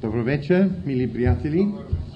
Dobro večer, mili prijatelji.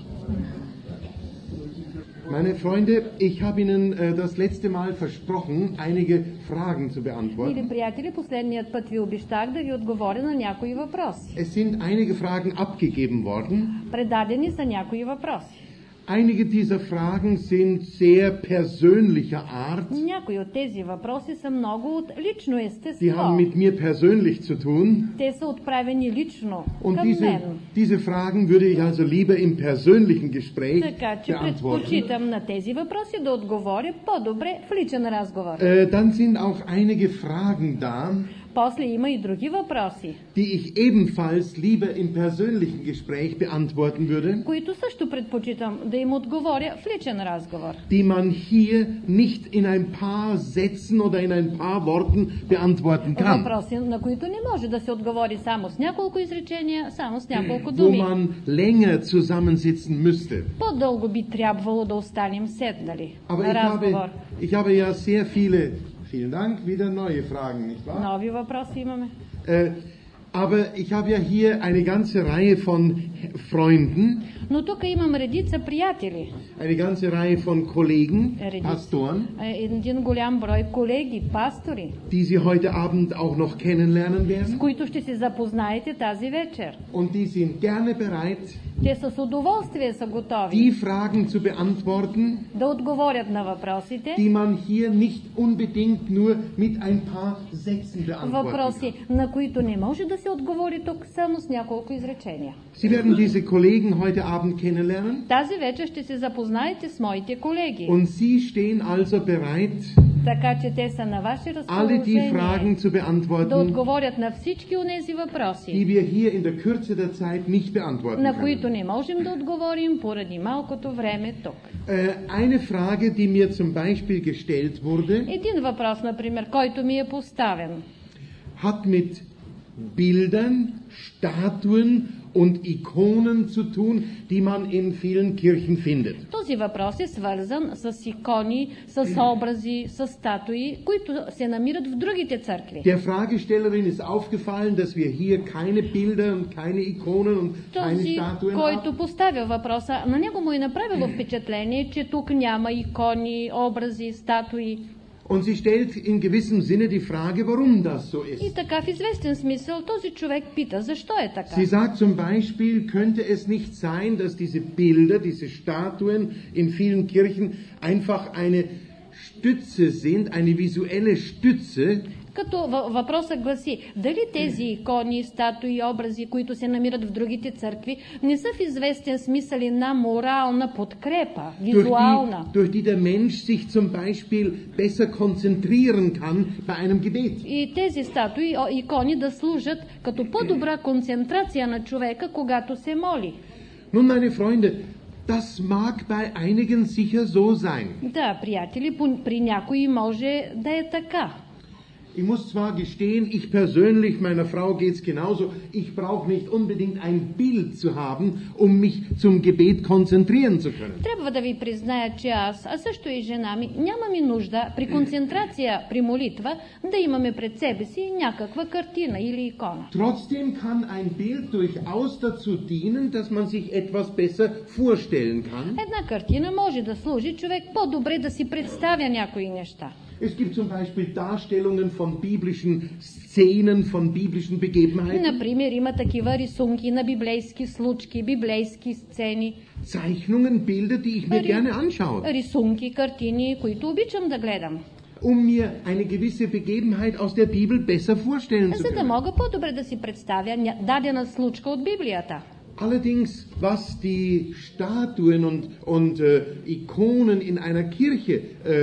Meine Freunde, ich habe Ihnen das letzte Mal versprochen, einige Fragen zu beantworten. Мили приятели, последният път ви обещах да ви отговоря на някои въпроси. Es sind einige Fragen abgegeben worden. Предадени са някои въпроси. Einige dieser Fragen sind sehr persönlicher Art. Някои от тези въпроси са много от лично естество. Die haben mit mir persönlich zu tun. Те са отправени лично Und към мен. diese Fragen würde ich also lieber im persönlichen Gespräch Така че beantworten. предпочитам на тези въпроси да отговоря по-добре в личен разговор. Dann sind auch einige Fragen da, После има и други въпроси, die ich ebenfalls lieber im persönlichen Gespräch beantworten würde, които също предпочитам да им отговоря в личен разговор. die man hier nicht in ein paar Sätzen oder in ein paar Worten beantworten kann, Въпроси, на които не може да се отговори само с няколко изречения, само с няколко wo думи. man länger zusammensitzen müsste. По-дълго би трябвало да останем седнали Aber на разговор. ich habe ja sehr viele, vielen Dank, wieder neue Fragen, nicht wahr? Нови въпроси имаме. Aber ich habe ja hier eine ganze Reihe von Freunden, Но тук имам редица приятели, eine ganze Reihe von Kollegen, Редица. Pastoren, един голям брой колеги, пастори, die Sie heute Abend auch noch kennenlernen с werden. които ще се запознаете тази вечер. Und die sind gerne bereit, Те с удоволствие са готови die Fragen zu beantworten, да отговорят на въпросите, die man hier nicht unbedingt nur mit ein paar Sätzen beantworten въпроси, kann. на които не може да се отговори тук само с няколко изречения. Sie werden diese Kollegen heute Abend kennenlernen Тази вечер ще се запознаете с моите колеги, und Sie stehen also bereit, така че те са на ваше alle die разположение Fragen zu да beantworten, отговорят на всички онези въпроси, die wir hier in der Kürze der Zeit nicht beantworten на können. които не можем да отговорим поради малкото време тук. Eine Frage, die mir zum Beispiel gestellt wurde, Един въпрос, например, който ми е поставен, hat mit Bildern, Statuen und Ikonen zu tun, die man in vielen Kirchen findet. този въпрос е свързан с икони, с образи, с статуи, които се намират в другите църкви. Der Fragestellerin ist aufgefallen, dass wir hier keine Bilder und keine Ikonen und keine Този, Statuen който haben. поставя въпроса, на него му е направило впечатление, че тук няма икони, образи, статуи. Und sie stellt in gewissem Sinne die Frage, warum das so И ist. така в известен смисъл този човек пита, защо е така? Sie sagt zum Beispiel, könnte es nicht sein, dass diese Bilder, diese Statuen in vielen Kirchen einfach eine Stütze sind, eine visuelle Stütze, Като въпросът гласи, дали тези икони, статуи, образи, които се намират в другите църкви, не са в известен смисъл една морална подкрепа, визуална, durch die der Mensch sich zum Beispiel besser konzentrieren kann bei einem Gebet. и тези статуи, икони да служат като по-добра концентрация на човека, когато се моли. Nun, meine Freunde, das mag bei einigen sicher so sein. Да, приятели, при някои може да е така. Ich muss zwar gestehen, ich persönlich, meiner Frau geht's genauso, ich brauche nicht unbedingt ein Bild zu haben, um mich zum Gebet konzentrieren zu können. Трябва да ви призная, че аз, а също и жена ми, нямаме нужда при концентрация, при молитва, да имаме пред себе си някаква картина или икона. Trotzdem kann ein Bild durchaus dazu dienen, dass man sich etwas besser vorstellen kann. Една картина може да служи човек по-добре да си представя някои неща. Es gibt zum Beispiel Darstellungen von biblischen Szenen, von biblischen Begebenheiten, Например, има такива рисунки на библейски случки, библейски сцени, Zeichnungen, Bilder, die ich mir gerne anschaue, рисунки, картини, които обичам да гледам, mir eine gewisse Begebenheit aus der Bibel besser vorstellen zu за да können. мога по-добре да си представя дадена случка от Библията. Allerdings, was die Statuen und Ikonen in einer Kirche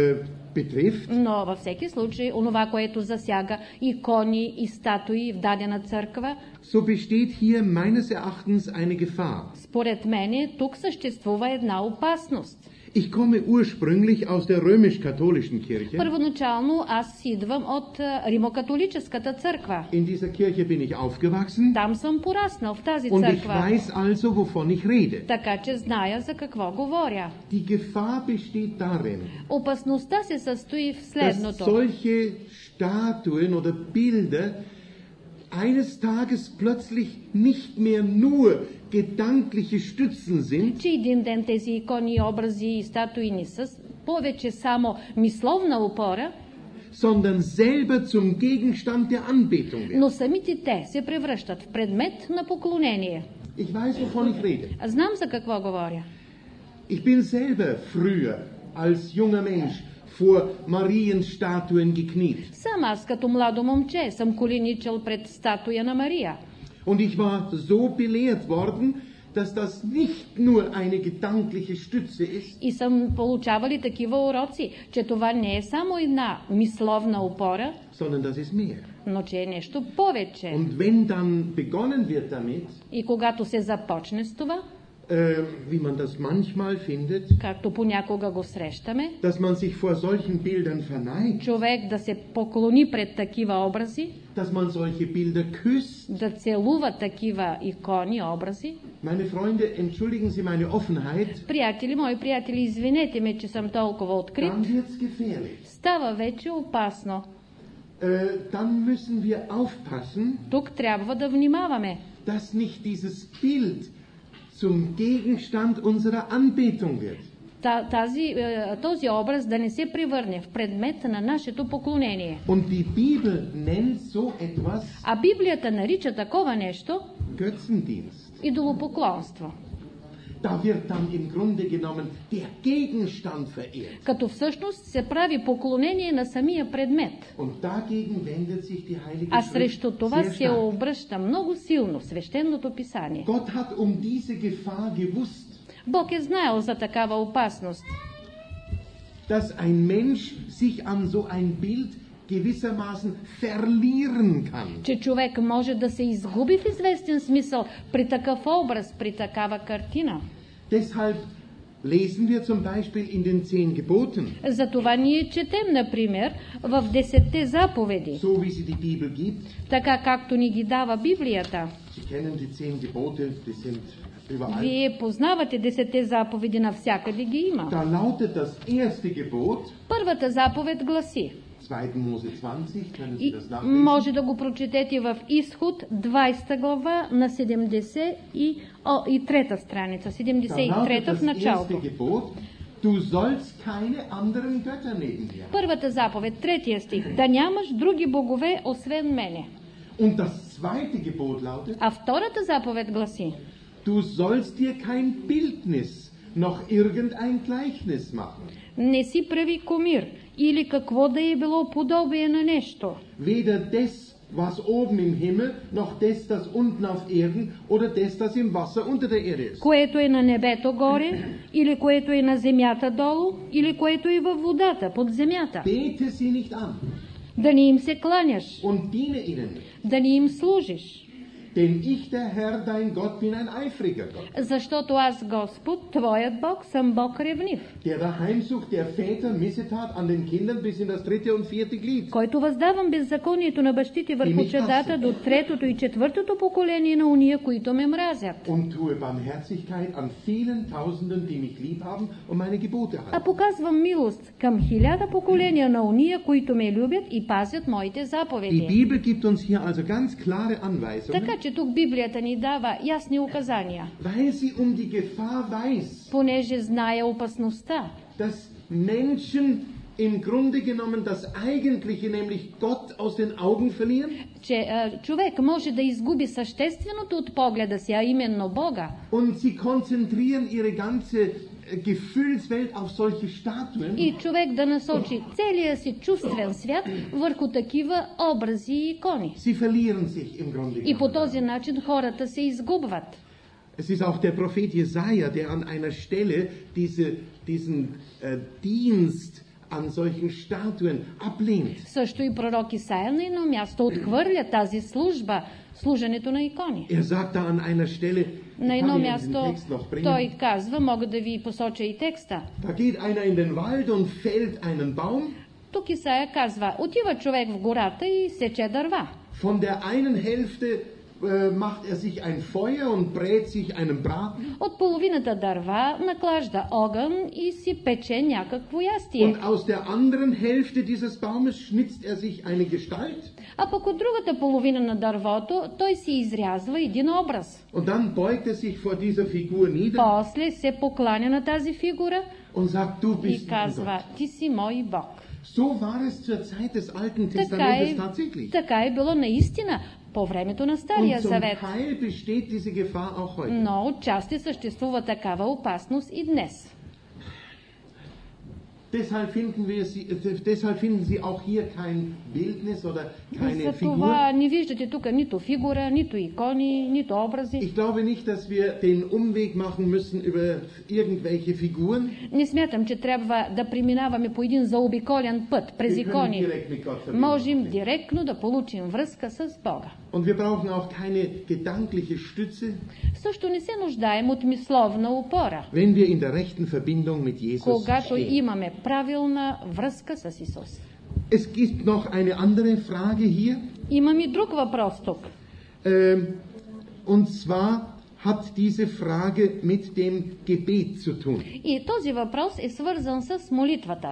betrifft, Но във всеки случай, онова, което засяга икони и статуи в дадена църква, so besteht hier meines Erachtens eine Gefahr. според мене тук съществува една опасност. Ich komme ursprünglich aus der römisch-katholischen Kirche. Първоначално аз идвам от римокатолическата църква. In dieser Kirche bin ich aufgewachsen Там съм пораснал в тази und ich църква. weiß also, wovon ich rede. Така че зная за какво говоря. Die Gefahr besteht darin, Опасността се състои в dass следното. solche Statuen oder Bilder eines Tages plötzlich nicht mehr nur gedankliche Stützen sind, че един ден тези икони, образи и статуи не са повече само мисловна опора, sondern selber zum Gegenstand der Anbetung werden. но самите те се превръщат в предмет на поклонение. Ich weiß, wovon ich rede. Знам за какво говоря. Ich bin selber früher als junger Mensch vor Marienstatuen gekniet. Сам аз като младо момче съм коленичил пред статуя на Мария. Und ich war so belehrt worden, dass das nicht nur eine gedankliche Stütze ist, И съм получавали такива уроци, че това не е само една мисловна опора, sondern das ist mehr. но че е нещо повече. Und wenn dann begonnen wird damit, И когато се започне с това, wie man das manchmal findet, както понякога го срещаме, dass man sich vor solchen Bildern verneigt, човек да се поклони пред такива образи, dass man solche Bilder küsst. да целува такива икони, образи. Meine Freunde, entschuldigen Sie meine Offenheit, Приятели, мои приятели, извинете ме, че съм толкова открит. dann wird's gefährlich. Става вече опасно. Dann müssen wir aufpassen, Тук трябва да внимаваме, dass nicht dieses Bild zum Gegenstand unserer Anbetung wird. този образ да не се превърне в предмет на нашето поклонение. Und die Bibel nennt so etwas А Библията нарича такова нещо Götzendienst. идолопоклонство. Da wird dann im Grunde genommen der Gegenstand verehrt. Като всъщност се прави поклонение на самия предмет. Und dagegen wendet sich die Heilige А Schrift срещу това sehr се stark. обръща много силно свещеното писание. Gott hat diese Gefahr gewusst, Бог е знаел за такава опасност, dass ein Mensch sich an so ein Bild gewissermaßen verlieren kann. че човек може да се изгуби в известен смисъл при такъв образ, при такава картина. Deshalb lesen wir zum Beispiel in den 10 Geboten, Затова ние четем, например, в 10 заповеди, so wie sie die Bibel gibt. така както ни ги дава Библията. Sie kennen die 10 Gebote, die sind überall. Вие познавате 10 заповеди, навсякъде ги има. Da lautet das erste Gebot, Първата заповед гласи, 2. Mose 20, können Sie и das nachlesen? може да го прочетете в Изход, 20 глава на 73 страница, Da 73 lautet в das началото. erste Gebot, du sollst keine anderen Götter neben mir. Първата заповед, 3 стих, да нямаш други богове, освен мене. Und das zweite Gebot lautet, А втората заповед гласи, du sollst dir kein Bildnis noch irgendein Gleichnis machen. не си прави кумир или какво да е било подобие на нещо. Weder des, was oben im Himmel, noch des, das unten auf Erden, oder des, das im Wasser unter der Erde ist. Което е на небето горе, или което е на земята долу, или което е във водата, под земята. Bete sie nicht an Да не им се кланяш, und diene ihnen nicht. да не им служиш. Denn ich, der Herr, dein Gott, bin ein eifriger Gott, Защото аз, Господ, твоят Бог, съм Бог ревнив, der der Heimsucht der Väter Missetat an den Kindern bis in das 3. und 4. Glied. който въздавам беззаконието на бащите върху чадата до 3-то и 4-то поколение на уния, които ме мразят. Und tue Barmherzigkeit an vielen Tausenden, die mich lieb haben und meine Gebote А halten. показвам милост към 1000 поколения на уния, които ме любят и пазят моите Die заповеди. Bibel gibt uns hier also ganz klare Anweisungen, Така че тук Библията ни дава ясни указания, weil sie die Gefahr weiß, понеже знае опасността, dass Menschen im Grunde genommen das Eigentliche, nämlich Gott, aus den Augen verlieren че човек може да изгуби същественото от погледа си, а именно Бога. und sie konzentrieren ihre ganze Gefühlswelt auf solche Statuen И човек да насочи целия си чувствен свят върху такива образи и икони. Sie verlieren sich im Grunde И по genommen. този начин хората се изгубват. Es ist auch der Prophet Jesaja, der an einer Stelle diesen Dienst an solchen Statuen ablehnt. Също и пророк Исаия на едно място отхвърля тази служба, служенето на икони. Sagt da an einer Stelle, На ich едно kann Ihnen den място Text noch bringen, той казва, мога да ви посоча и текста. da geht einer in den Wald und fällt einen Baum. Тук Исаия казва, отива човек в гората и сече дърва. Von der einen Hälfte macht er sich ein Feuer und brät sich einen Braten. От половината дърва наклажда огън и си пече някакво ястие. Und aus der anderen Hälfte dieses Baumes schnitzt er sich eine Gestalt. А пък от другата половина на дървото той си изрязва един образ. Und dann beugt er sich vor dieser Figur nieder После се покланя на тази фигура und sagt, du и bist mein казва, Gott. ти си мой Бог. So war es zur Zeit des Alten Testamentes tatsächlich. Така е било наистина по времето на Стария Und zum Завет. Teil besteht diese Gefahr auch heute. Но отчасти съществува такава опасност и днес. Deshalb finden Sie auch hier kein Bildnis oder keine За Figur. това не виждате тук нито фигура, нито икони, нито образи. Ich glaube nicht, dass wir den Umweg machen müssen über irgendwelche Figuren. Не смятам, че трябва да преминаваме по един заобиколен път през Wir können икони. direkt mit Gott verbinden. Можем директно да получим връзка с Бога. Und wir brauchen auch keine gedankliche Stütze, Също не се нуждаем от мисловна опора, wenn wir in der rechten Verbindung mit Jesus когато stehen. имаме правилна връзка с Исус. Es gibt noch eine andere Frage hier. Имам и друг въпрос тук. Und zwar hat diese Frage mit dem Gebet zu tun. И този въпрос е свързан с молитвата.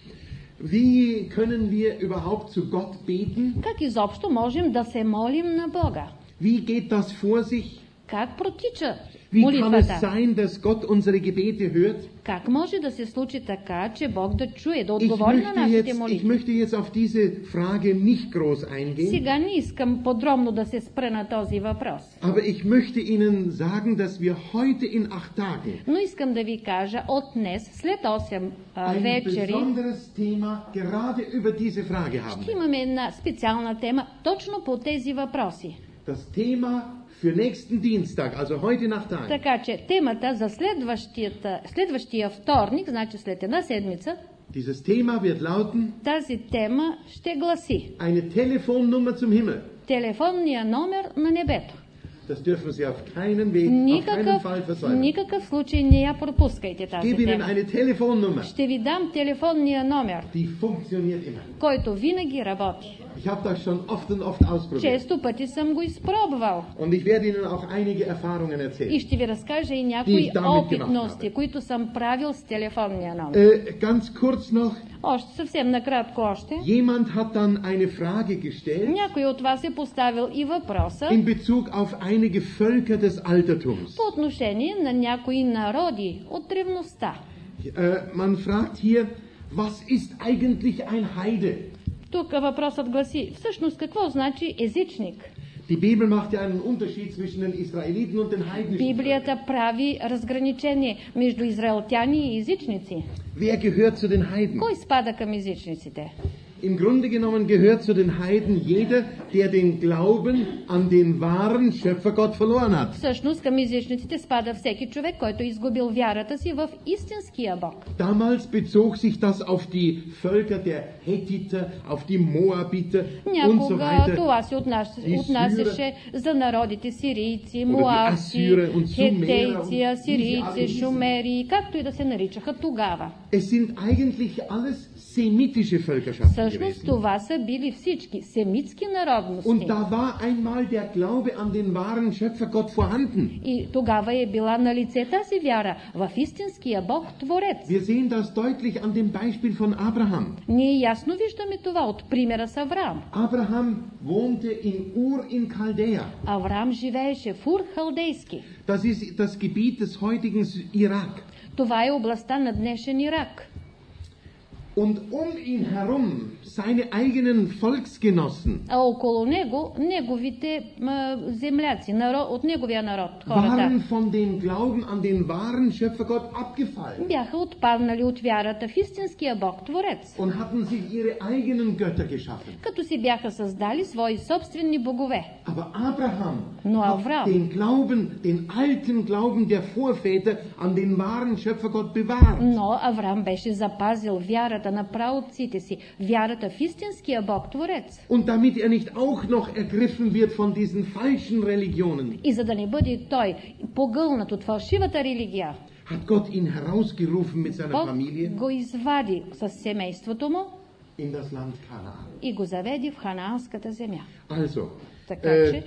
Wie können wir überhaupt zu Gott beten? Как изобщо можем да се молим на Бога? Wie geht das vor sich? Как протича Wie kann es молитвата? sein, dass Gott unsere Gebete hört? Как може да се случи така, че Бог да чуе, да Ich отговори на нашите ich молитви? möchte jetzt auf diese Frage nicht groß eingehen, Сега не искам подробно да се спра на този въпрос. aber ich möchte Ihnen sagen, dass wir heute in 8 Tagen Но искам да ви кажа, от днес, след 8 ein вечери, besonderes Thema gerade über diese Frage haben. ще имаме една специална тема точно по тези въпроси. Das Thema für nächsten Dienstag, also heute nach Tagen, Така че темата за следващия вторник, значи след една седмица, dieses Thema wird lauten, тази тема ще гласи eine Telefonnummer zum Himmel. телефонния номер на небето. Das dürfen Sie auf keinen Weg, auf keinen Fall versäumen. Никакъв случай не я пропускайте Ich тази gebe Ihnen тема. eine Telefonnummer, Ще ви дам телефонния номер, die funktioniert immer. който винаги работи. Ich habe das schon oft und oft ausprobiert. Често пъти съм го изпробвал. Und ich werde Ihnen auch einige Erfahrungen И erzählen. ще ви разкажа и Die някои ich damit опитности, gemacht habe. които съм правил с телефонния номер. Ganz kurz noch, Още съвсем накратко още. jemand hat dann eine Frage gestellt Някой от вас е поставил и въпроса in Bezug auf einige Völker des Altertums. по отношение на някои народи от древността. Man fragt hier, was ist eigentlich ein Heide? Тук въпросът гласи, всъщност какво значи езичник? Die Bibel macht ja einen Unterschied zwischen den Israeliten und den heidnischen Völkern. Библията прави разграничение между израелтяни и езичници. Wer gehört zu den Heiden? Кой спада към езичниците? Im Grunde genommen gehört zu den Heiden jeder, der den Glauben an den wahren Schöpfergott verloren hat. Всъщност към езичниците спада всеки човек, който е изгубил вярата си в истинския Бог. Damals bezog sich das auf die Völker der Hethiter, auf die Moabiter und so Някога weiter. това се отнасяше за народите сирийци, муавци, Асюра, und хетейци, Sumerer, und асирийци, diese alle шумери, както и да се наричаха тогава. Es sind eigentlich alles semitische Völkerschaften Всъщност gewesen. това са били всички семитски народности. Und da war einmal der Glaube an den wahren Schöpfergott vorhanden. И тогава е била на лице тази вяра в истинския Бог Творец. Wir sehen das deutlich an dem Beispiel von Abraham. Ние ясно виждаме това от примера с Авраам. Abraham wohnte in Ur in Chaldea. Авраам живееше в Ур халдейски. Das ist das Gebiet des heutigen Irak. Това е областта на днешен Ирак. Und ihn herum seine eigenen Volksgenossen А около него неговите земляци, от неговия народ, waren хората, von dem Glauben an den wahren Schöpfergott abgefallen бяха отпаднали от вярата в истинския Бог Творец, und hatten sich ihre eigenen Götter geschaffen. като си бяха създали свои собствени богове. Aber Abraham Nur hat Abraham. den Glauben, den alten Glauben der Vorväter an den wahren Schöpfergott bewahrt. Но Авраам беше запазил вярата на праотците си, вярата в истинския Бог Творец. Und damit er nicht auch noch ergriffen wird von diesen falschen Religionen, И за да не бъде той погълнат от фалшивата религия, hat Gott ihn herausgerufen mit seiner Бог Familie го извади с семейството му in das Land Kanaan. и го заведе в ханаанската земя. Also, Така че,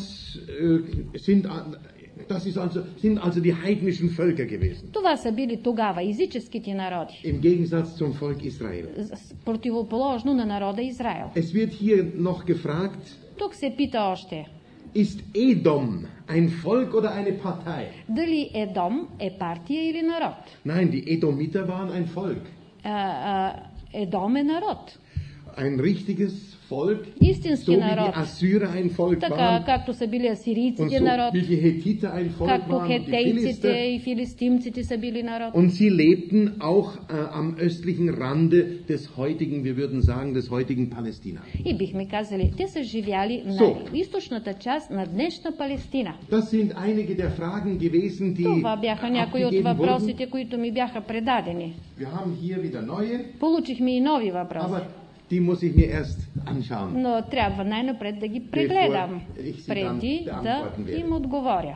sind also die heidnischen Völker gewesen. това са били тогава езическите народи, Im Gegensatz zum Volk Israel. противоположно на народа Израел. Es wird hier noch gefragt, Тук се пита още, ist Edom ein Volk oder eine Partei? дали Едом е партия или народ? Nein, die Edomiter waren ein Volk. Едом е народ. Ein richtiges Volk, Истински so wie народ. die Assyrer ein Volk Така, waren както са били und асирийците so народ, wie die Hethiter ein Volk както waren und die хетейците Philister. и филистимците са били народ. Und sie lebten auch am östlichen Rande des heutigen, wir würden sagen, des heutigen Palästina. И бихме казали, те са живяли на източната част на днешна Палестина. Das sind einige der Fragen gewesen, die Това бяха някои от abgegeben wurden. въпросите, които ми бяха предадени. Wir haben hier wieder neue, Получихме и нови въпроси, aber die muss ich mir erst anschauen. но трябва най-напред да ги прегледам, ich sie преди dann да beantworten werde. им отговоря.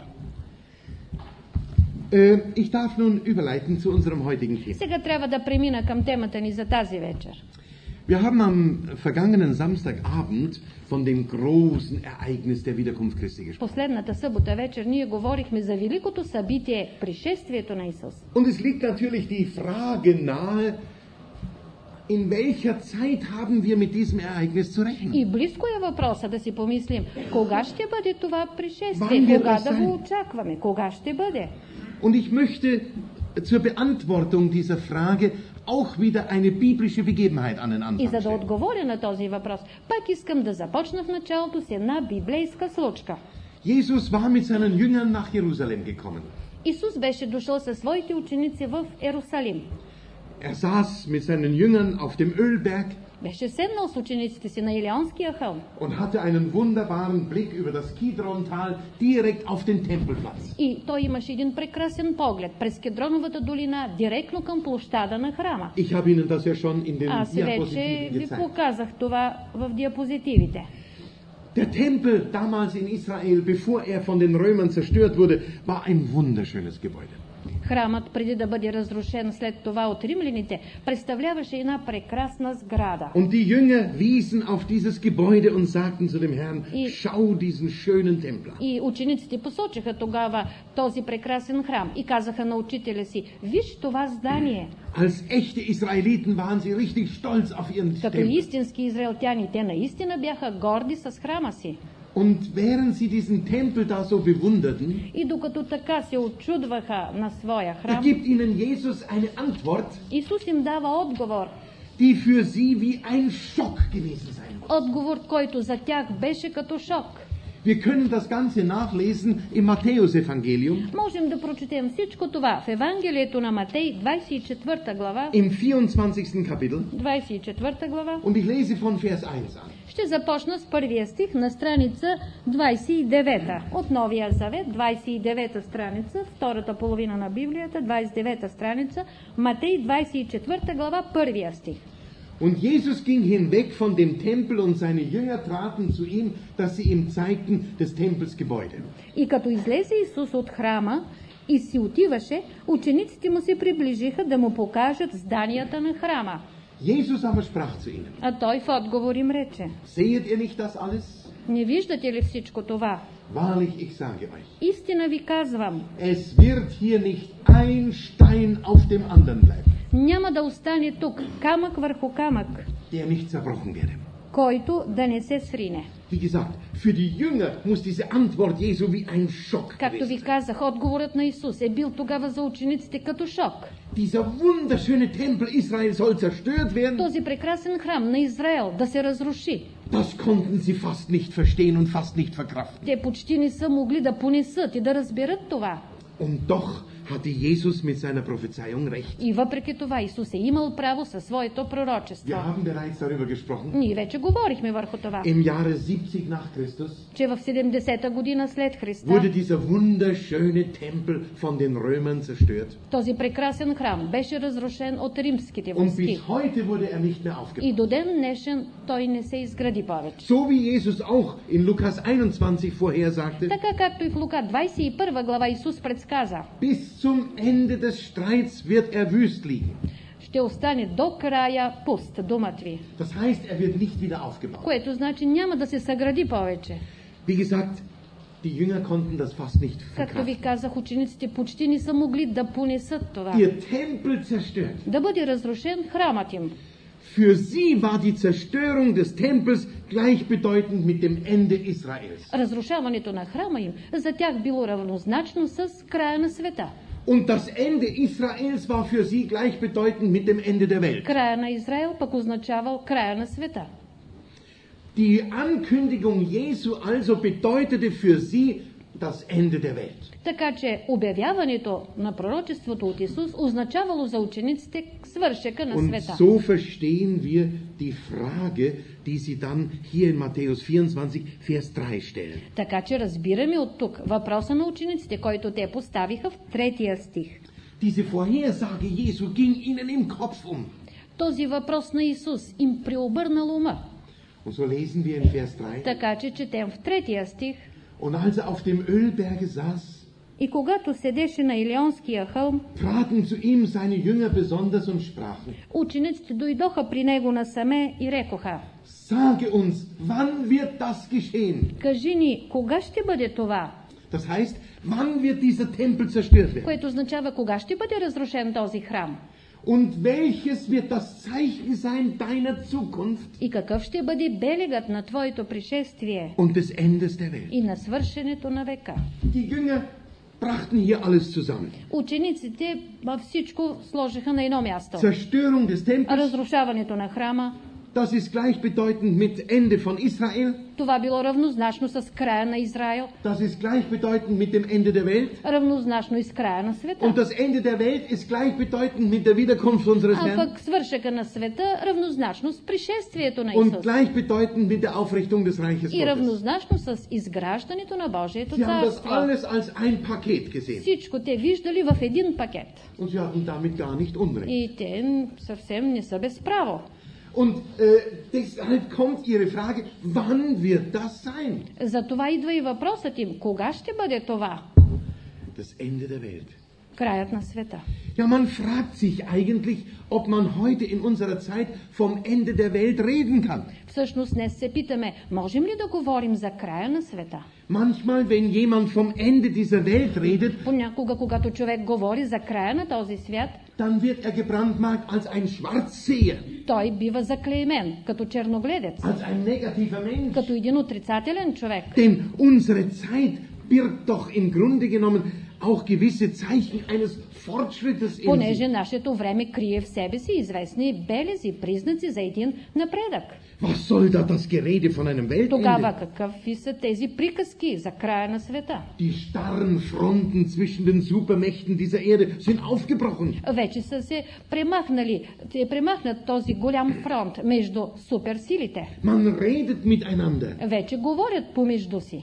Ich darf nun überleiten zu unserem heutigen Thema. Сега трябва да премина към темата ни за тази вечер. Wir haben am vergangenen Samstagabend von dem großen Ereignis der Wiederkunft Christi gesprochen. Последната събота вечер ние говорихме за великото събитие, пришествието на Исус. Und es liegt natürlich die Frage nahe, in welcher Zeit haben wir mit diesem Ereignis zu rechnen? И близко е въпроса да си помислим, кога ще бъде това пришествие, Wann wird кога das да sein? го очакваме, кога ще бъде. Und ich möchte zur Beantwortung dieser Frage auch wieder eine biblische Begebenheit an den И Anfang за да stellen. отговоря на този въпрос, пак искам да започна в началото с една библейска случка. Jesus war mit seinen Jüngern nach Jerusalem gekommen. Исус беше дошъл със своите ученици в Ерусалим. Er saß mit seinen Jüngern auf dem Ölberg Беше седнал с учениците си на Илионския хълм und hatte einen wunderbaren Blick über das Kidrontal direkt auf den Tempelplatz. и той имаше един прекрасен поглед през Кедроновата долина, директно към площада на храма. Ich habe Ihnen das ja schon in den Аз вече Diapositiven ви gezeigt. показах това в диапозитивите. Der Tempel damals in Israel, bevor er von den Römern zerstört wurde, war ein wunderschönes Gebäude. Храмът, преди да бъде разрушен след това от римляните, представляваше една прекрасна сграда. Und die Jünger wiesen auf dieses Gebäude und sagten zu dem Herrn, schau diesen schönen Tempel an. И учениците посочиха тогава този прекрасен храм и казаха на учителя си, виж това здание. Als echte Israeliten waren sie richtig stolz auf ihren Като Tempel. истински израелтяни, те наистина бяха горди с храма си. Und während sie diesen Tempel da so bewunderten, И докато така се очудваха на своя da храм, gibt ihnen Jesus eine Antwort, Исус им дава отговор. die für sie wie ein Schock gewesen sein muss. Отговор, който за тях беше като шок. Wir können das Ganze nachlesen im Matthäusevangelium, Можем да прочетем всичко това в Евангелието на Матей, 24 глава, im 24. Kapitel. 24 глава. Und ich lese von Vers 1 an. Ще започна с първия стих на страница 29 от Новия Завет, 29 страница, втората половина на Библията, 29 страница, Матей 24 глава, първия стих. Und Jesus ging hinweg von dem Tempel und seine Jünger traten zu ihm, dass sie ihm zeigten des Tempels Gebäude. И като излезе Исус от храма и си отиваше, учениците му се приближиха да му покажат зданията на храма. Jesus aber sprach zu ihnen, А той в отговор им рече, sehet ihr nicht das alles? не виждате ли всичко това? Wahrlich, ich sage euch, Истина ви казвам, es wird hier nicht ein Stein auf dem anderen bleiben, няма да остане тук камък върху камък, der nicht zerbrochen werde. който да не се срине. Wie gesagt, für die Jünger muss diese Antwort Jesu wie ein Schock Както ви gewesen sein. казах, отговорът на Исус е бил тогава за учениците като шок. Dieser wunderschöne Tempel Israel soll zerstört werden. Този прекрасен храм на Израел да се разруши. Das konnten sie fast nicht verstehen und fast nicht verkraften. Те почти не са могли да понесат и да разберат това. Und doch hatte Jesus mit seiner Prophezeiung recht. И въпреки това Исус е имал право със своето пророчество. Wir haben bereits darüber gesprochen. Ние вече говорихме върху това, Im Jahre 70 nach Christus че в 70-та година след Христа wurde dieser wunderschöne Tempel von den Römern zerstört. този прекрасен храм беше разрушен от римските Und войски. bis heute wurde er nicht mehr aufgebaut. И до ден днешен той не се изгради повече. So wie Jesus auch in Lukas 21 vorhersagte, Така както и в Лука 21 глава Исус предсказа, bis zum Ende des Streits wird er wüst liegen. ще остане до края пуст, думът ви. Das heißt, wird nicht wieder aufgebaut. Което значи няма да се съгради повече. Wie gesagt, die Jünger konnten das fast nicht Както ви verkraften. казах, учениците почти не са могли да понесат това. Ihr Tempel zerstört. Да бъде разрушен храмът им. Für sie war die Zerstörung des Tempels gleichbedeutend mit dem Ende Israels. Разрушаването на храма им за тях било равнозначно с края на света. Und das Ende Israels war für sie gleichbedeutend mit dem Ende der Welt. Края на Израел пък означавал края на света. Die Ankündigung Jesu also bedeutete für sie das Ende der Welt. Така че обявяването на пророчеството от Исус означавало за учениците свършека на Und света. so verstehen wir die Frage, die sie dann hier in Matthäus 24, Vers 3 stellen. Така че разбираме от тук въпроса на учениците, който те поставиха в 3 стих. Diese Vorhersage Jesu ging ihnen im Kopf Този въпрос на Исус им преобърнал ума. Und so lesen wir in Vers 3. Така че четем в 3 стих. Und als er auf dem Ölberge saß, И когато седеше на Илионския хълм, traten zu ihm seine Jünger besonders und sprachen: учениците дойдоха при него насаме и рекоха: Sage uns, wann wird das geschehen? кажи ни, кога ще бъде това? Das heißt, wann wird dieser Tempel zerstört werden? Което означава, кога ще бъде разрушен този храм? Und welches wird das Zeichen sein deiner Zukunft И какъв ще бъде белегът на твоето пришествие und des Endes der Welt? и на свършенето на века? Die Jünger brachten hier alles zusammen. Учениците всичко сложиха на едно място. Zerstörung des Tempels, Разрушаването на храма, das ist gleichbedeutend mit Ende von Israel, това било равнозначно с края на Израел, das ist gleichbedeutend mit dem Ende der Welt. равнозначно и с края на Und света. das Ende der Welt ist gleichbedeutend mit der Wiederkunft unseres А Herrn пък свършека на света равнозначно с пришествието на und Исус. gleichbedeutend mit der Aufrichtung des Reiches И Gottes. равнозначно с изграждането на Божието Sie haben das царство. alles als ein Paket gesehen. Всичко те виждали в един пакет. Und sie hatten damit gar nicht Unrecht. И те съвсем не са без право. Und deshalb kommt ihre Frage, wann wird das sein? Затова идва и въпросът им. Кога ще бъде това? Das Ende der Welt. Краят на света. Ja, man fragt sich eigentlich, ob man heute in unserer Zeit vom Ende der Welt reden kann. Всъщност днес се питаме, можем ли да говорим за края на света? Manchmal, wenn jemand vom Ende dieser Welt redet, Понякога, когато човек говори за края на този свят, dann wird er gebrandmarkt als ein Schwarzseher, той бива заклеймен като черногледец, als ein negativer Mensch. като един отрицателен човек. Denn unsere Zeit birgt doch im Grunde genommen auch gewisse Zeichen eines Fortschrittes in sich. Понеже нашето време крие в себе си известни белези, признаци за един напредък. Was soll da das Gerede von einem Тогава Weltende? какви са тези приказки за края на света? Die starren Fronten zwischen den Supermächten dieser Erde sind aufgebrochen. Вече са се премахнали, премахнат този голям фронт между суперсилите. Man redet miteinander. Вече говорят помежду си.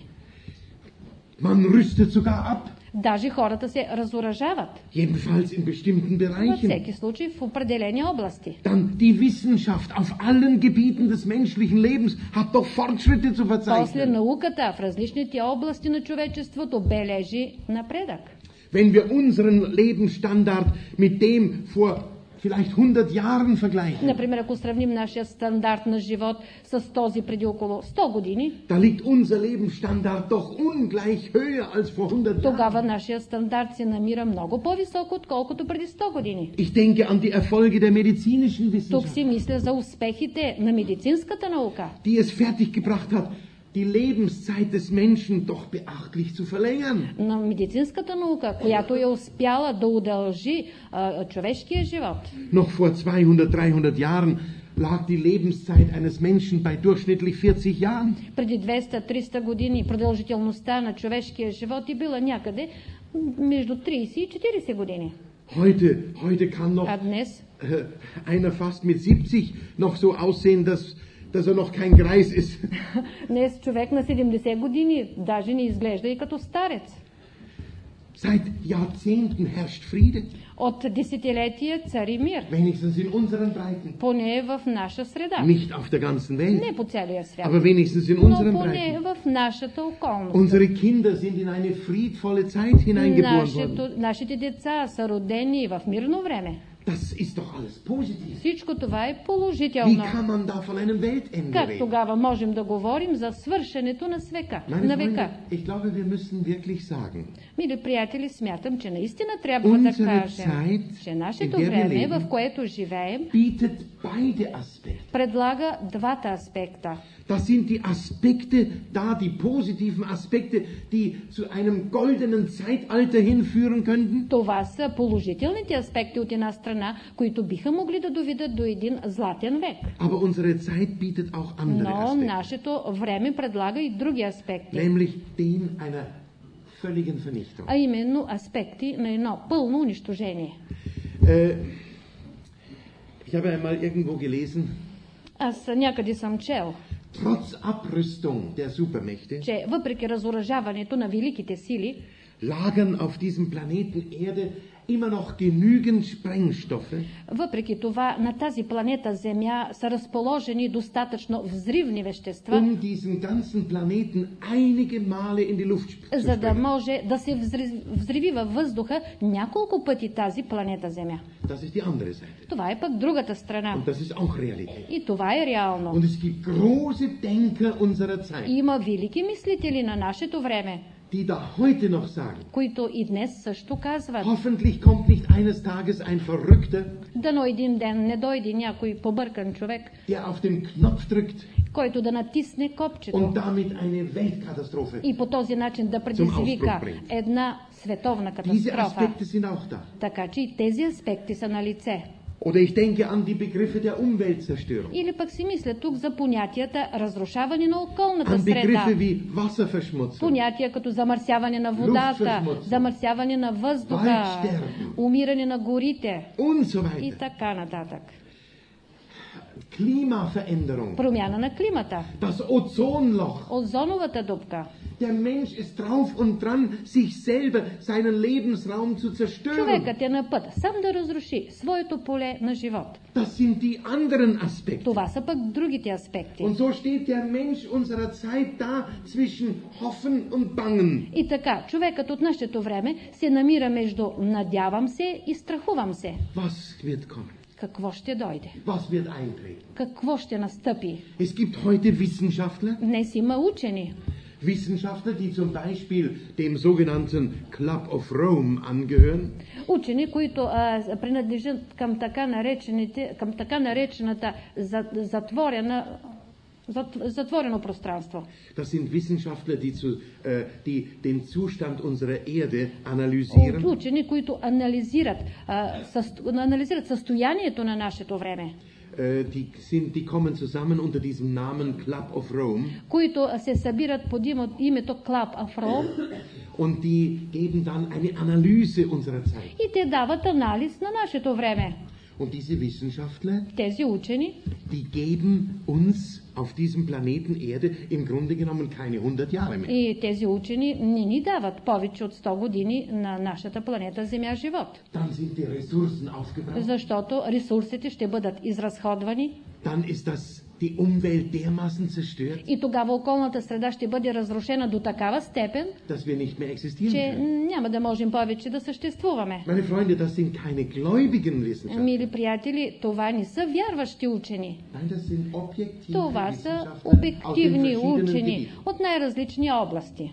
Man rüstet sogar ab. Даже хората се разоръжават. Jedenfalls in bestimmten Във Bereichen. всеки случай в определени области. Dann die Wissenschaft auf allen Gebieten des menschlichen Lebens hat doch Fortschritte zu После verzeichnen. науката в различните области на човечеството бележи напредък. Wenn wir unseren Lebensstandard mit dem vor vielleicht 100 Jahren vergleichen, Например, ако сравним нашия стандарт на живот с този преди около 100 години, da liegt unser Lebensstandard doch ungleich höher als vor 100 Jahren. тогава нашия стандарт се намира много по-високо, отколкото преди 100 години. Ich denke an die Erfolge der medizinischen Тук Wissenschaft, си мисля за успехите на медицинската наука, die es fertiggebracht hat, die Lebenszeit des Menschen doch beachtlich zu verlängern. на медицинската наука, която е успяла да удължи човешкия живот. Noch vor 200, 300 Jahren lag die Lebenszeit eines Menschen bei durchschnittlich 40 Jahren. Преди 200-300 години продължителността на човешкия живот е била някъде между 30 и 40 години. Heute kann noch А днес einer fast mit 70 noch so aussehen, dass er noch kein Greis ist. Днес човек на 70 години даже не изглежда и като старец. Seit Jahrzehnten herrscht Friede, От десетилетия цари мир, wenigstens in unseren Breiten. поне в наша среда. Nicht auf der ganzen Welt, Не по целия свят, aber wenigstens in но unseren поне Breiten. в нашата околност. Unsere Kinder sind in eine friedvolle Zeit hineingeboren worden. Нашите деца са родени в мирно време. Das ist doch alles positiv. Всичко това е Wie положително. kann man da von einem Weltende Как reden? тогава можем да говорим за свършенето на свека, Meine на Freunde, века? ich glaube, wir müssen wirklich sagen, Мили приятели, смятам, че наистина трябва да Unsere кажем, Zeit, че нашето in der wir време, leben, в което живеем, bietet beide Aspekte. предлага двата аспекта. Das sind die Aspekte da, die positiven Aspekte, die zu einem goldenen Zeitalter hinführen könnten. Това са положителните аспекти от една страна, които биха могли да доведат до един златен век. Aber unsere Zeit bietet auch andere Но Aspekte, нашето време предлага и други аспекти, nämlich den einer völligen Vernichtung. а именно аспекти на едно пълно унищожение. Ich habe einmal irgendwo gelesen, Аз някъде съм чел, trotz Abrüstung der Supermächte че въпреки разоръжаването на великите сили, lagern auf diesem Planeten Erde immer noch genügend Sprengstoffe, въпреки това на тази планета Земя са разположени достатъчно взривни вещества, diesen ganzen Planeten einige Male in die Luft zu за да sprengen. може да се взриви във въздуха няколко пъти тази планета Земя. Das ist die andere Seite. Това е пък другата страна. Und das ist auch Realität. И това е реално. Und es gibt große Denker unserer Zeit, Има велики мислители на нашето време, die da heute noch sagen, които и днес също казват, hoffentlich kommt nicht eines Tages ein Verrückter, дано един ден не дойде някой побъркан човек, der auf den Knopf drückt който да натисне копчето und damit eine Weltkatastrophe. и по този начин да предизвика една световна Diese катастрофа. Aspekte sind auch da. Така че и тези аспекти са на лице. Oder ich denke an die Begriffe der Umweltzerstörung, Или пък си мисля тук за понятията разрушаване на околната an среда, Begriffe wie Wasserverschmutzung, понятия като замърсяване на водата, Luftverschmutzung, замърсяване на въздуха, Waldsterben, умиране на горите und so и weiter. така нататък. Klimaveränderung, Промяна на климата, das Ozonloch. озоновата дупка. Der Mensch ist drauf und dran, sich selber, seinen Lebensraum zu zerstören. Човекът е на път сам да разруши своето поле на живот. Das sind die anderen Aspekte. Това са пък другите аспекти. Und so steht der Mensch unserer Zeit da zwischen Hoffen und Bangen. И така, човекът от нашето време се намира между надявам се и страхувам се. Was wird kommen? Какво ще дойде? Was wird eintreten? Какво ще настъпи? Es gibt heute Wissenschaftler, Днес има учени, Wissenschaftler, die zum Beispiel dem sogenannten Club of Rome angehören, учени, които принадлежат към така наречената затворено пространство. das sind Wissenschaftler, die den Zustand unserer Erde analysieren. Учени, които анализират състоянието на нашето време, Die kommen zusammen unter diesem Namen Club of Rome които се събират под името Club of Rome und die geben dann eine Analyse unserer Zeit. и те дават анализ на нашето време. Und diese Wissenschaftler, Тези учени, die geben uns auf diesem Planeten Erde im Grunde genommen keine 100 Jahre mehr. и тези учени не ни дават повече от 100 години на нашата планета Земя живот. Dann sind die Ressourcen aufgebraucht. Защото ресурсите ще бъдат изразходвани Dann ist die Umwelt dermaßen zerstört, и тогава околната среда ще бъде разрушена до такава степен, dass wir nicht mehr existieren че können. няма да можем повече да съществуваме. Meine Freunde, das sind keine gläubigen Wissenschaftler. Мили приятели, това не са вярващи учени. Nein, das sind objektive Това са Wissenschaftler aus den обективни verschiedenen учени Gebieten. от най-различни области.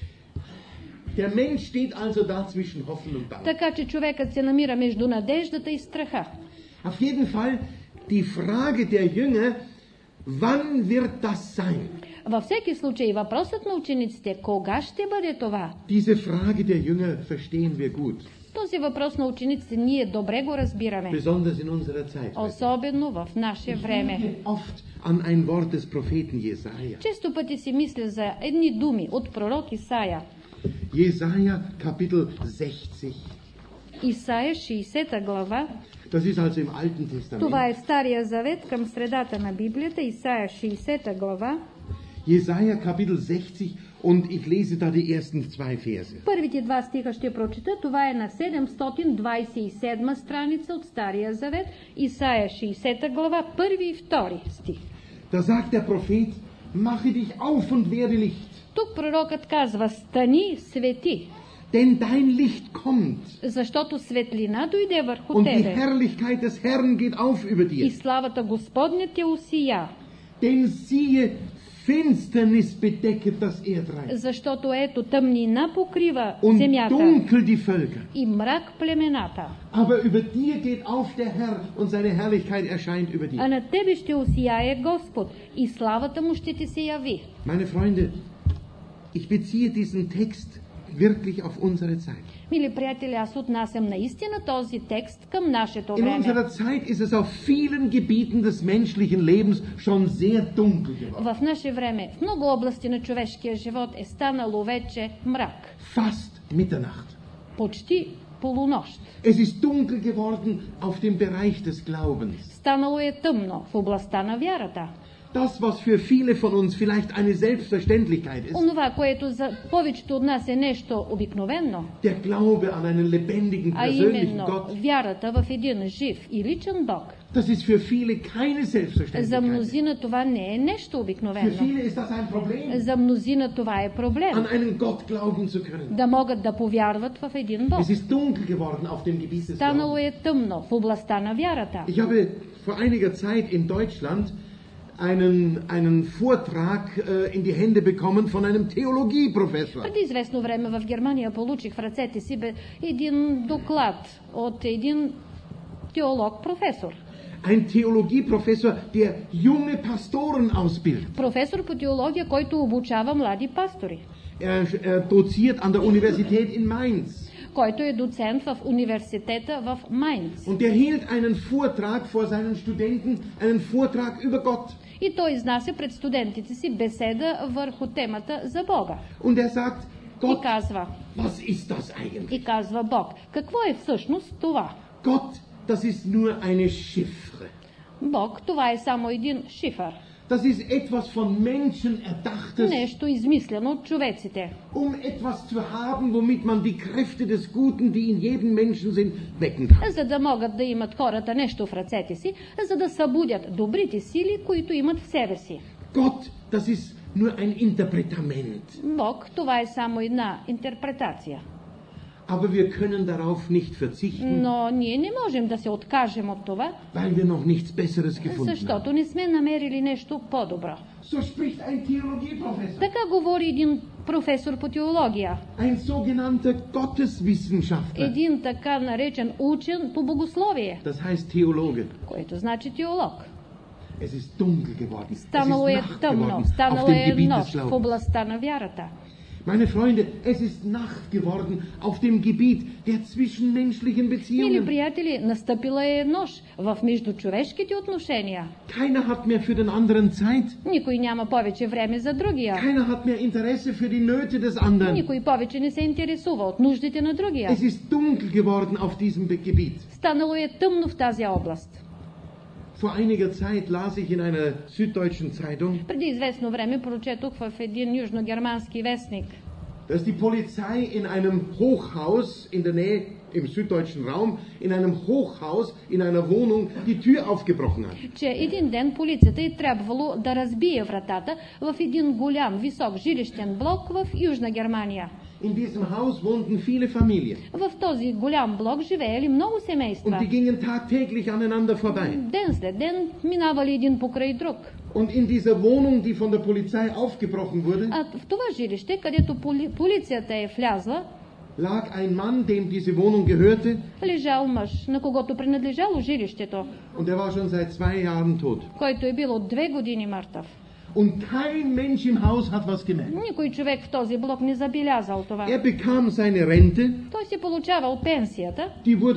Der Mensch steht also da zwischen Hoffen und Bangen. Така че човекът се намира между надеждата и страха. Auf jeden Fall die Frage der Jünger, wann wird das sein? Във всеки случай въпросът на учениците, кога ще бъде това? Diese Frage der Jünger verstehen wir gut, Този въпрос на учениците ние добре го разбираме. besonders in unserer Zeit. Особено в наше Ich време. denke oft an ein Wort des Propheten Jesaja. Често пъти си мисля за едни думи от пророк Исаия. Jesaja, Kapitel 60. Исаия 60 глава. Das ist also im Alten Testament. Това е Стария завет към средата на Библията. Исаия 60 глава. Jesaja, Kapitel 60, und ich lese da die ersten zwei Verse. Първите два стиха ще прочита. Това е на 727 страница от Стария завет. Исаия 60 глава, първи и втори стих. Da sagt der Prophet, mache dich auf und werde Licht. Тук пророкът казва: стани, свети. Denn dein Licht kommt Защото светлина дойде върху und die тебе Herrlichkeit des Herrn geht auf über и dir. славата Господня те усия. Denn siehe, Finsternis bedecket das Erdreich Защото ето тъмнина покрива und земята dunkel die Völker. и мрак племената. Aber über dir geht auf der Herr und seine Herrlichkeit erscheint über А dir. на тебе ще усияе Господ и славата му ще ти се яви. Meine Freunde, ich beziehe diesen Text wirklich auf unsere Zeit. Мили приятели, аз отнасям наистина този текст към нашето In време. unserer Zeit ist es auf vielen Gebieten des menschlichen Lebens schon sehr dunkel geworden. В наше време в много области на човешкия живот е станало вече мрак. Fast Mitternacht. Почти полунощ. Es ist dunkel geworden auf dem Bereich des Glaubens. Станало е тъмно в областта на вярата. Das, was für viele von uns vielleicht eine Selbstverständlichkeit ist, Онова, което за повечето от нас е нещо обикновено, der Glaube an einen lebendigen, а persönlichen именно Gott, вярата в един жив и личен Бог. das ist für viele keine За Selbstverständlichkeit. мнозина това не е нещо Für обикновено. viele ist das ein Problem, За мнозина това е проблем. an einen Gott glauben zu können. Да могат да повярват в един Бог. Es ist dunkel geworden auf dem Gebiet des Станало Glaubens. е тъмно в областта на вярата. Ich habe vor einiger Zeit in Deutschland einen Vortrag in die Hände bekommen von einem Theologieprofessor. Преди известно време в Германия получих в ръцете си един доклад от един теолог-професор. Ein Theologieprofessor, der junge Pastoren ausbildet. Професор по теология, който обучава млади пастори. Er doziert an der Universität in Mainz. Който е доцент в университета в Майнц. Und er hielt einen Vortrag vor seinen Studenten, einen Vortrag über Gott. И той изнася пред студентите си беседа върху темата за Бога. Und er sagt, И Gott, казва, was ist das eigentlich? Бог, какво е всъщност това? Gott, das ist nur eine Chiffre. Бог, това е само един шифър. Das ist etwas von Menschen erdachtes, Нещо измислено от човеците. etwas zu haben, womit man die Kräfte des Guten, die in jedem Menschen sind, wecken kann. За да могат да имат хората нещо в ръцете си, за да събудят добрите сили, които имат в себе си. Gott, das ist nur ein Interpretament. Бог, това е само една интерпретация. Aber wir können darauf nicht verzichten, Но ние не можем да се откажем от това, weil wir noch nichts Besseres gefunden haben. защото не сме намерили нещо по-добро. So spricht ein Theologieprofessor, Така говори един професор по теология, ein sogenannter Gotteswissenschaftler, един така наречен учен по богословие, das heißt Theologe. което значи теолог. Es ist dunkel geworden, es ist Станало е Nacht тъмно, geworden auf станало dem е Gebiet des нощ в Glaubens. областта на вярата. Meine Freunde, es ist Nacht geworden auf dem Gebiet der zwischenmenschlichen Мили Beziehungen. приятели, настъпила е нощ в междучовешките отношения. Keiner hat mehr für den anderen Zeit. Никой няма повече време за другия. Keiner hat mehr Interesse für die Nöte des anderen. Никой повече не се интересува от нуждите на другия. Es ist dunkel geworden auf diesem Gebiet. Станало е тъмно в тази област. Vor einiger Zeit las ich in einer süddeutschen Zeitung, Преди известно време прочетох в един южногермански вестник, dass die Polizei in einem Hochhaus in der Nähe, im süddeutschen Raum, in einem Hochhaus, in einer Wohnung, die Tür aufgebrochen hat. че един ден полицията е трябвало да разбие вратата в един голям, висок жилищен блок в Южна Германия. In diesem Haus wohnten viele Familien В този голям блок живеели много und семейства. die gingen tagtäglich aneinander vorbei. Ден след ден минавали един покрай друг. Und in dieser Wohnung, die von der Polizei aufgebrochen wurde, А в това жилище, където полицията е влязла, lag ein Mann, dem diese Wohnung gehörte, лежал мъж, на когото принадлежало жилището, und er war schon seit 2 Jahren tot. който е бил от 2 години мъртъв. Und kein Mensch im Haus hat was gemerkt. Никой човек в този блок не забелязал това. Er bekam seine Rente, Той си получавал пенсията,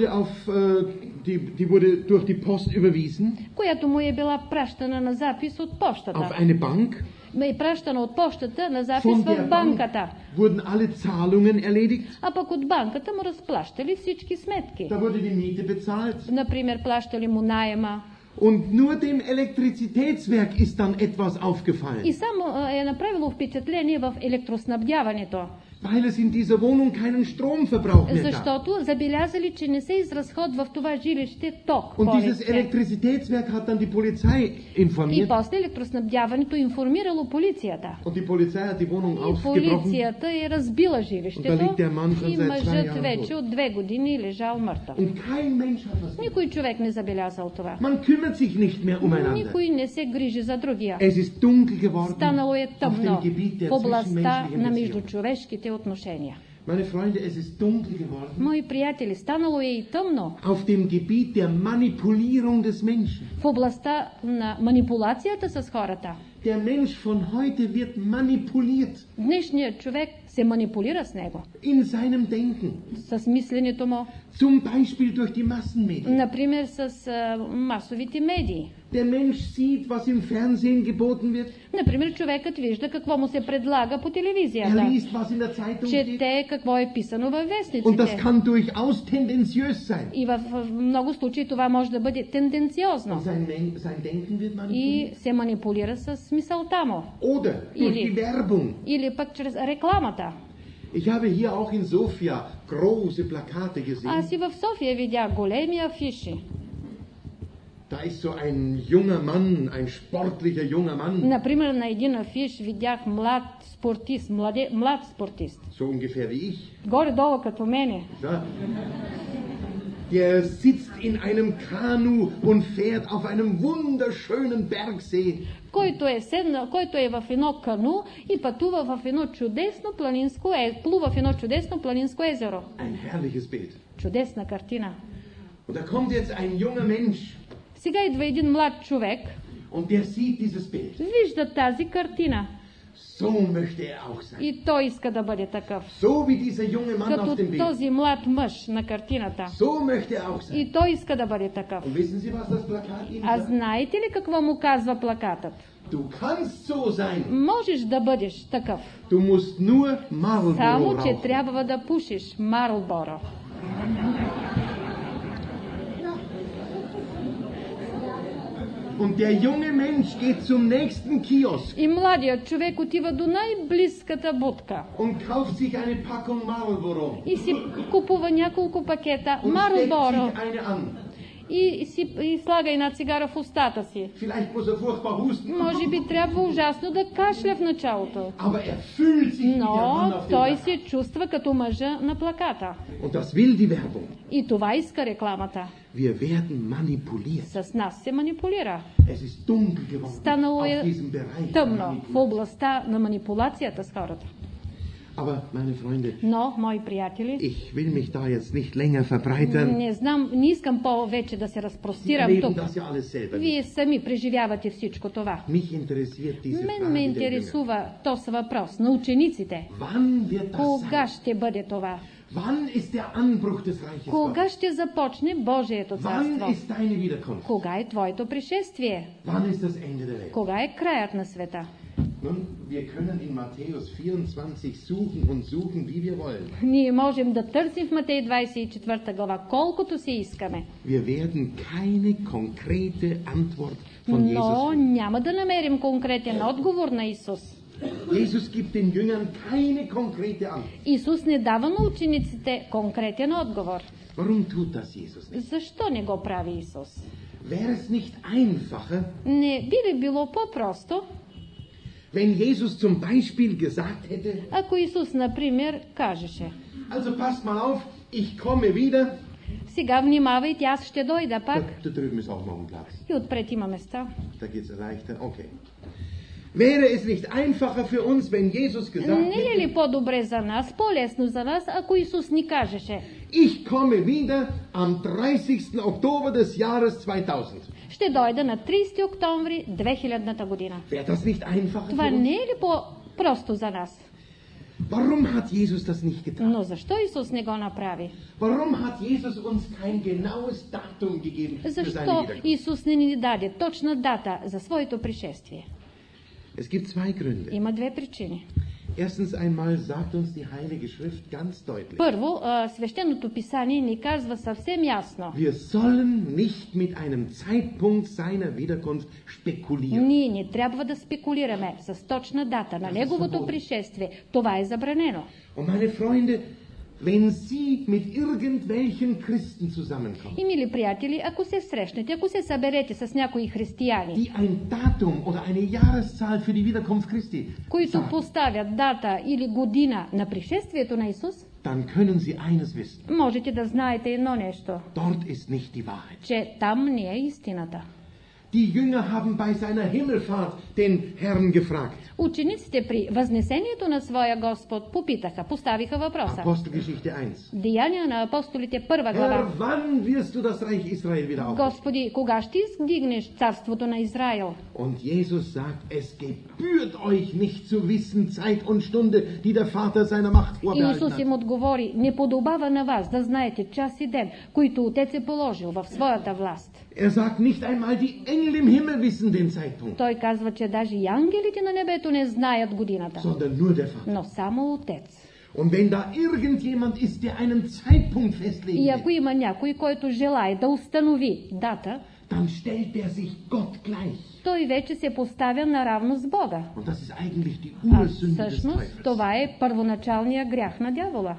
die wurde durch die Post überwiesen, която му е била пращана на запис от auf пощата. eine Bank. Е пращана от пощата на запис Von в der Bank банката. wurden alle Zahlungen erledigt. А пък от банката му разплащали всички сметки. Da wurde die Miete bezahlt. Например, плащали му наема. Und nur dem Elektrizitätswerk ist dann etwas aufgefallen. И само е направило впечатление в електроснабдяването. Weil es in dieser Wohnung keinen Stromverbrauch mehr gab. Защото забелязали, че не се изразходва в това жилище ток. Und dieses повече. Elektrizitätswerk hat dann die Polizei И informiert. после електроснабдяването информирало полицията. Und die Polizei hat die Wohnung И aufgebrochen. полицията е разбила Und da жилището liegt der Mann schon и seit 2 мъжът Jahren вече tot. от 2 години лежал мъртъв. Und kein Mensch hat was. Никой човек не забелязал това. Man kümmert sich nicht mehr umeinander. Никой не се грижи за другия. Es ist dunkel geworden Станало е auf тъмно dem Gebiet der в областта zwischenmenschlichen на Beziehungen. междучовешките отношения. Meine Freunde, es ist dunkel geworden Мои приятели, станало е и тъмно auf dem Gebiet der Manipulierung des Menschen. в областта на манипулацията с хората. Der Mensch von heute wird manipuliert Днешният човек се манипулира с него, in seinem Denken. с мисленето му, Zum Beispiel durch die Massenmedien. например с масовите медии. Der Mensch sieht, was im Fernsehen geboten wird. Например, човекът вижда какво му се предлага по Er телевизията, liest, was in der Zeitung steht. чете какво е писано във Und das вестниците. kann durchaus tendenziös sein. И в много случаи това може да бъде тенденциозно Und sein Denken wird manipuliert. и се манипулира с мисълта му. Oder durch die Werbung. Или пък чрез рекламата. Ich habe hier auch in Sofia große Plakate gesehen. Аз и в София видях големи афиши. Da ist so ein junger Mann, ein sportlicher junger Mann, Например, на един афиш видях млад спортист, млад спортист. so ungefähr wie ich. Горе-долу като мене. Ja. Der sitzt in einem Kanu und fährt auf einem wunderschönen Bergsee. Който е в едно кану и пътува в едно чудесно планинско плува в едно чудесно планинско езеро. Ein herrliches Bild. Чудесна картина. Und da kommt jetzt ein junger Mensch Сега идва един млад човек, und der sieht dieses Bild. вижда тази картина So möchte er auch sein. и той иска да бъде такъв. So wie dieser junge Mann auf Като dem Bild. този млад мъж на картината. So möchte er auch sein. И той иска да бъде такъв. Und wissen Sie, was das Plakat ihm А sagt? знаете ли какво му казва плакатът? Du kannst so sein. Можеш да бъдеш такъв. Du musst nur Marlboro Само, че rauchen. трябва да пушиш Марлборо. Und der junge Mensch geht zum nächsten Kiosk И младият човек отива до най-близката будка und kauft sich eine Packung Marlboro и си купува няколко пакета und steckt Марлборо sich eine an. и слага една цигара в устата си. Vielleicht muss er furchtbar husten. Може би трябва ужасно да кашля в началото. Aber er fühlt sich wie der Mann Но auf dem той Plakat. се чувства като мъжа на плаката. Und das will die Werbung. И това иска рекламата. Wir werden manipuliert. С нас се манипулира. Es ist dunkel geworden Станало auf е diesem Bereich. тъмно в областта на манипулацията с хората. Aber, meine Freunde, Но, мои приятели, ich will mich da jetzt nicht länger verbreitern. не знам, не искам повече да се Sie разпростирам erleben тук. das ja alles selber. Вие сами преживявате всичко това. Mich interessiert diese Мен ме Frage der Jünger. интересува този въпрос на учениците. Wann wird das Кога sein? ще бъде това? Wann ist der Anbruch des Reiches Gottes? Кога ще започне Божието Wann царство? ist deine Wiederkunft? Кога е твоето пришествие? Wann ist das Ende der Welt? Кога е краят на света? Nun, wir können in Matthäus 24 suchen und suchen, wie wir wollen. Ние можем да търсим в Матей 24 глава колкото си искаме, Wir werden keine konkrete Antwort von но Jesus. няма да намерим конкретен отговор на Исус. Jesus gibt den Jüngern keine konkrete Antwort. Исус не дава на учениците конкретен отговор. Warum tut das Jesus nicht? Защо не го прави Исус? Wäre es nicht einfacher, Не би ли било по-просто, wenn Jesus zum Beispiel gesagt hätte, ако Исус, например, кажеше: also passt mal auf, ich komme wieder. сега внимавайте, аз ще дойда пак. Da drüben ist auch noch ein Platz. И отпред има места. Da geht es leichter. Okay. Wäre es nicht einfacher für uns, wenn Jesus gesagt Не е hätte, ли по-добре за нас, по-лесно за нас, ако Исус ни кажеше: ich komme wieder am 30. Oktober des Jahres 2000. ще дойда на 30 октомври 2000 година. Wäre das nicht einfacher Това für uns? не е ли по-просто за нас? Warum hat Jesus das nicht getan? Но защо Исус не го направи? Warum hat Jesus uns kein genaues Datum gegeben für seine Защо Wiederkunft? Исус не ни даде точна дата за своето пришествие? Es gibt zwei Gründe. Има две причини. Erstens einmal sagt uns die Heilige Schrift ganz deutlich. Първо, свещеното писание ни казва съвсем ясно. Wir sollen nicht mit einem Zeitpunkt seiner Wiederkunft spekulieren. Ние не трябва да спекулираме с точна дата на неговото пришествие. Това е забранено. Und meine Freunde, wenn Sie mit irgendwelchen Christen zusammenkommen, И, мили приятели, ако се срещнете, ако се съберете с някои християни, die ein Datum oder eine Jahreszahl für die Wiederkunft Christi които sagen, поставят дата или година на пришествието на Исус, dann können Sie eines wissen. можете да знаете едно нещо, Dort ist nicht die Wahrheit. че там не е истината. Die Jünger haben bei seiner Himmelfahrt den Herrn gefragt. Учениците при възнесението на своя Господ попитаха, поставиха въпроса. Apostelgeschichte 1. Деяния на апостолите, 1 Herr, глава. wann wirst du das Reich Israel wieder aufrichten? Господи, кога ще издигнеш царството на Израил? Und Jesus sagt, es gebührt euch nicht zu wissen Zeit und Stunde, die der Vater seiner Macht И vorbehalten Исус им hat. отговори, не подобава на вас да знаете час и ден, които Отец е положил в своята власт. Er sagt, nicht einmal die Engel im Himmel wissen den Zeitpunkt, Той казва, че даже и ангелите на небето не знаят годината, sondern nur der Vater. но само Отец. Und wenn da irgendjemand ist, der einen Zeitpunkt festlegen И will, ако има някой, който желае да установи дата, dann stellt er sich Gott gleich. той вече се поставя наравно с Бога. Und das ist eigentlich die А Ursünde des всъщност Teufels. това е първоначалният грях на дявола.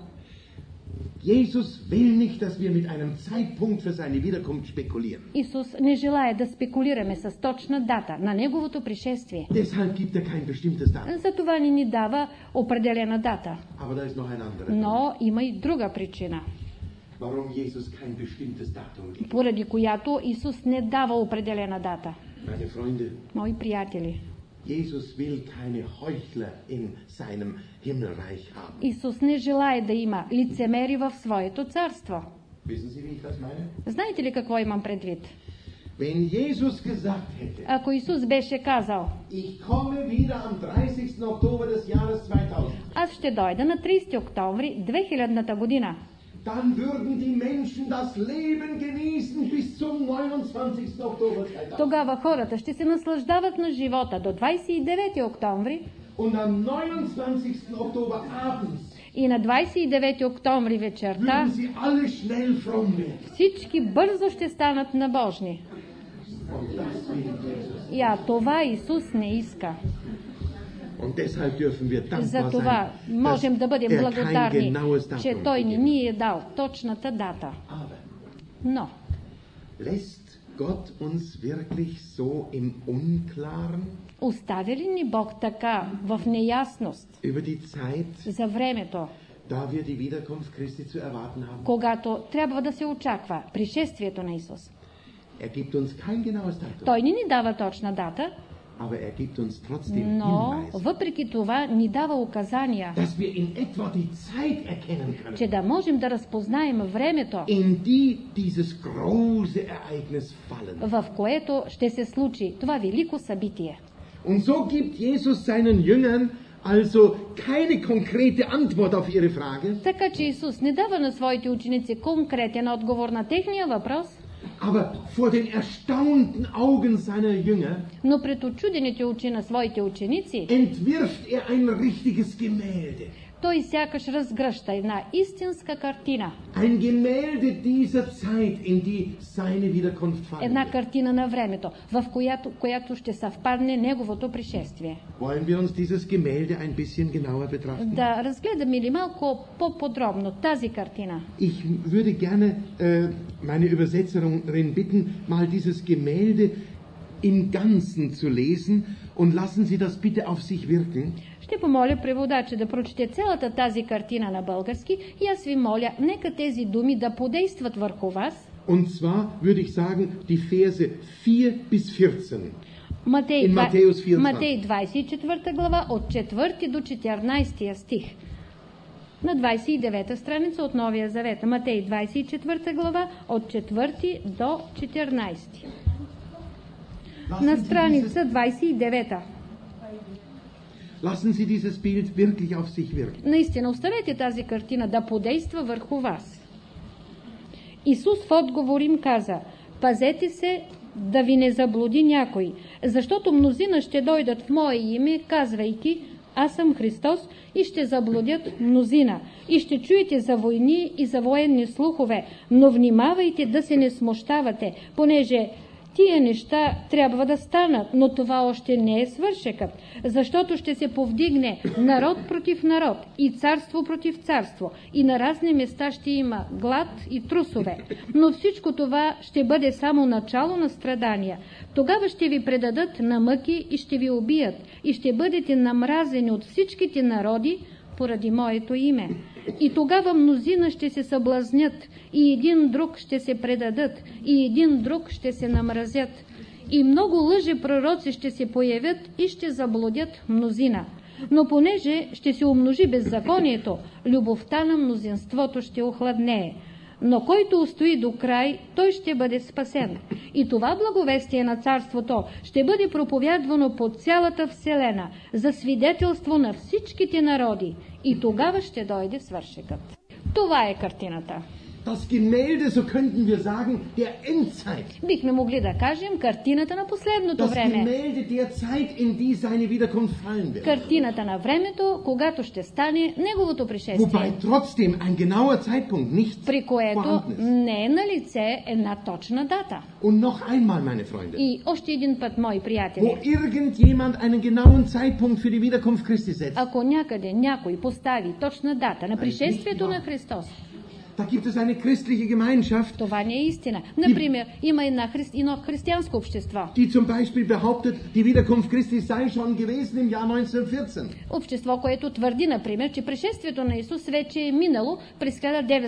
Jesus will nicht, dass wir mit einem Zeitpunkt für seine Wiederkunft spekulieren. Исус не желае да спекулираме с точна дата на неговото пришествие. Deshalb gibt er kein bestimmtes Datum. Затова не ни дава определена дата. Aber da ist noch ein anderer. Но има и друга причина, Warum Jesus kein bestimmtes Datum gibt. поради която Исус не дава определена дата. Meine Freunde, Мои приятели, Jesus will keine Heuchler in seinem Himmelreich haben. Исус не желае да има лицемери в своето царство. Wissen Sie, wie ich das meine? Знаете ли какво имам предвид? Wenn Jesus gesagt hätte, Ако Исус беше казал, ich komme wieder am 30. Oktober des Jahres 2000, аз ще дойда на 30 октомври 2000 година, dann würden die Menschen das Leben genießen bis zum 29. Oktober 2000. тогава хората ще се наслаждават на живота до 29 октомври Und am 29. Oktober abends и на 29 октомври würden вечерта sie alle schnell fromm werden. всички бързо ще станат набожни. Und das will Jesus. И това Исус не иска. Und deshalb dürfen wir dankbar За това sein, можем да бъдем dass er kein благодарни, genaues че Datum Той не gegeben ни е дал точната дата. Aber Но lässt Gott uns wirklich so im Unklaren оставя ли ни Бог така в неясност über die Zeit, за времето, da wir die Wiederkunft Christi zu erwarten haben? когато трябва да се очаква пришествието на Исус? Gibt uns kein genaues Datum, Той не ни дава точна дата, aber gibt uns trotzdem но Hinweise, въпреки това ни дава указания, dass wir in etwa die Zeit erkennen können, че да можем да разпознаем времето, in die dieses große Ereignis fallen. в което ще се случи това велико събитие. Und so gibt Jesus seinen Jüngern also keine konkrete Antwort auf ihre Frage, Така че Исус не дава на своите ученици конкретен отговор на техния въпрос, aber vor den erstaunten Augen seiner Jünger но пред очудените очи на своите ученици, entwirft er ein richtiges Gemälde. той сякаш разгръща една истинска картина. Ein Gemälde dieser Zeit, in die seine Wiederkunft fallen Една wird. картина на времето, в която ще съвпадне неговото пришествие. Wollen wir uns dieses Gemälde ein bisschen genauer betrachten? Да разгледаме ли малко по-подробно тази картина? Ich würde gerne meine Übersetzerin bitten, mal dieses Gemälde im Ganzen zu lesen und lassen Sie das bitte auf sich wirken. Ще помоля преводача да прочете цялата тази картина на български и аз ви моля, нека тези думи да подействат върху вас. Und zwar würde ich sagen, die Verse 4 bis 14. Матей, In Matthäus 24. Матей 24 глава от 4 до 14 стих. На 29 страница от Новия Завет. Матей 24 глава от 4 до 14. На страница 29. Lassen Sie dieses Bild wirklich auf sich wirken. Наистина, оставете тази картина да подейства върху вас. Исус в отговор им каза: пазете се да ви не заблуди някой, защото мнозина ще дойдат в Мое име, казвайки: Аз съм Христос и ще заблудят мнозина. И ще чуете за войни и за военни слухове, но внимавайте да се не смущавате, понеже тия неща трябва да станат, но това още не е свършекът, защото ще се повдигне народ против народ и царство против царство, и на разни места ще има глад и трусове. Но всичко това ще бъде само начало на страдания. Тогава ще ви предадат на мъки и ще ви убият, и ще бъдете намразени от всичките народи поради моето име. И тогава мнозина ще се съблазнят, и един друг ще се предадат, и един друг ще се намразят. И много лъжи пророци ще се появят и ще заблудят мнозина. Но понеже ще се умножи беззаконието, любовта на мнозинството ще охладнее. Но който устои до край, той ще бъде спасен. И това благовестие на царството ще бъде проповядвано по цялата вселена, за свидетелство на всичките народи. И тогава ще дойде свършекът. Това е картината. Das Gemälde, so könnten wir sagen, der Endzeit. Бихме могли да кажем картината на последното Das време. Gemälde der Zeit, in die seine Wiederkunft fallen wird. Картината на времето, когато ще стане неговото пришествие. Wobei trotzdem ein genauer Zeitpunkt nicht При което vorhanden ist. не е на лице една точна дата. Und noch einmal, meine Freunde, И още един път, мои приятели, wo irgendjemand einen genauen Zeitpunkt für die Wiederkunft Christi setzt, ако някъде някой постави точна дата на пришествието на Христос, da gibt es eine christliche Gemeinschaft, това не е истина. Например, има едно християнско общество. die zum Beispiel behauptet, die Wiederkunft Christi sei schon gewesen im Jahr 1914. Общество, което твърди, например, че пришествието на Исус вече е минало през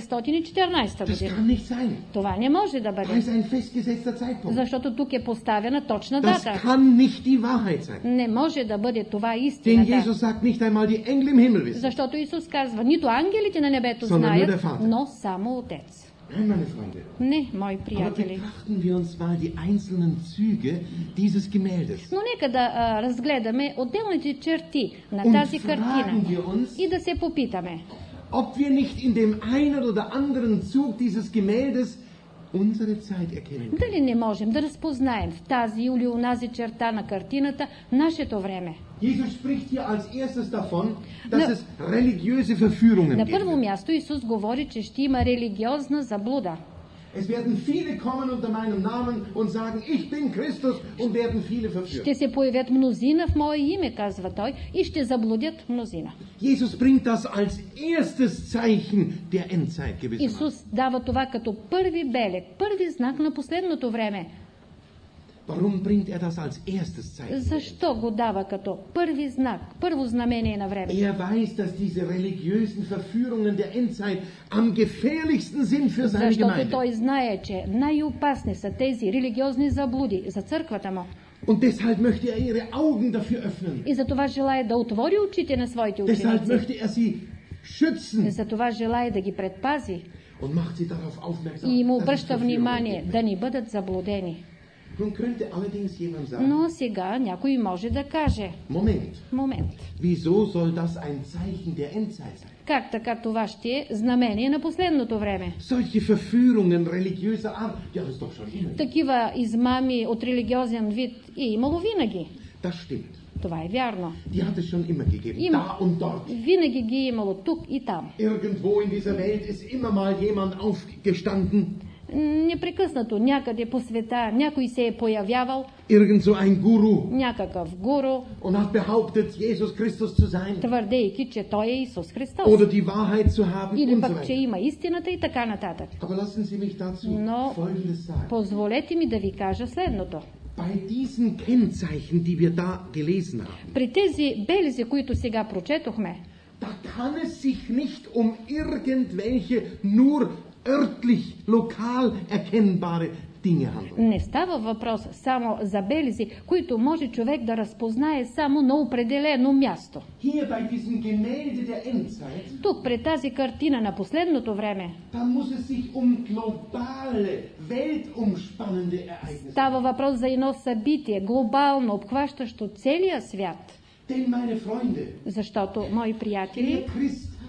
1914 Das година. kann nicht sein. Това не може да Da бъде, ist ein festgesetzter Zeitpunkt. защото тук е поставена точна Das дата. kann nicht die Wahrheit sein. Не може да бъде това Denn истината. Jesus sagt nicht einmal, die Engel im Himmel wissen. Защото Исус казва, нито ангелите на небето Sondern nur знаят, der Vater. но само Отец. Nein, meine Freunde. Не, мои Aber приятели. betrachten wir uns mal die einzelnen Züge dieses Gemäldes. Но нека да разгледаме отделните черти на Und тази fragen картина wir uns, и да се попитаме, ob wir nicht in dem einen oder anderen Zug dieses Gemäldes unsere Zeit erkennen können. дали не можем да разпознаем в тази или онази черта на картината нашето време. Jesus spricht hier als erstes davon, dass es religiöse Verführungen На geben първо wird. място Исус говори, че ще има религиозна заблуда. Es werden viele kommen unter meinem Namen und sagen, ich bin Christus, und werden viele verführen. Ще се появят мнозина в мое име, казва той, и ще заблудят мнозина. Jesus bringt das als erstes Zeichen der Endzeit gewissermaßen. Исус дава това като първи белег, първи знак на последното време. Warum bringt er das als erstes Zeichen? Защо го дава като първи знак, първо знамение на време? Er weiß, dass diese religiösen Verführungen der Endzeit am gefährlichsten sind für seine Защото Gemeinde. той знае, че най-опасни са тези религиозни заблуди за църквата му. Und deshalb möchte er ihre Augen dafür öffnen. И за това желая да отвори очите на своите Deshalb ученици. möchte er sie schützen За това желая да ги предпази und macht sie darauf aufmerksam, и му dass es обръща Verführungen внимание gibt. да ни бъдат заблудени. Nun könnte allerdings jemand sagen, Но сега някой може да каже, момент, wieso soll das ein Zeichen der Endzeit sein? как така това ще е знамение на последното време? Solche Verführungen religiöser Art, ja, das ist doch schon immer. Такива измами от религиозен вид е имало винаги. Das stimmt. Това е вярно. Die hat es schon immer gegeben, Immer. da und dort. Винаги ги е имало тук и там. Irgendwo in dieser Welt ist immer mal jemand aufgestanden, Непрекъснато някъде по света някой се е появявал, irgend so ein Guru, някакъв гуру, und hat behauptet, Jesus Christus zu sein твърдейки, че той е Исус Христос. oder die Wahrheit zu haben Или und so пък, че weiter. има истината и така нататък. Aber lassen Sie mich dazu Но Folgendes sagen. позволете ми да ви кажа следното. Bei diesen Kennzeichen, die wir da gelesen haben, При тези белези, които сега прочетохме, da kann es sich nicht um irgendwelche nur örtlich, lokal erkennbare Dinge handeln. не става въпрос само за белези, които може човек да разпознае само на определено място. Hier bei diesem Gemälde der Endzeit, Тук, пред тази картина на последното време, da muss es sich um globale, weltumspannende Ereignisse. става въпрос за едно събитие, глобално, обхващащо целия свят. Denn, meine Freunde, Защото, мои приятели, der Christ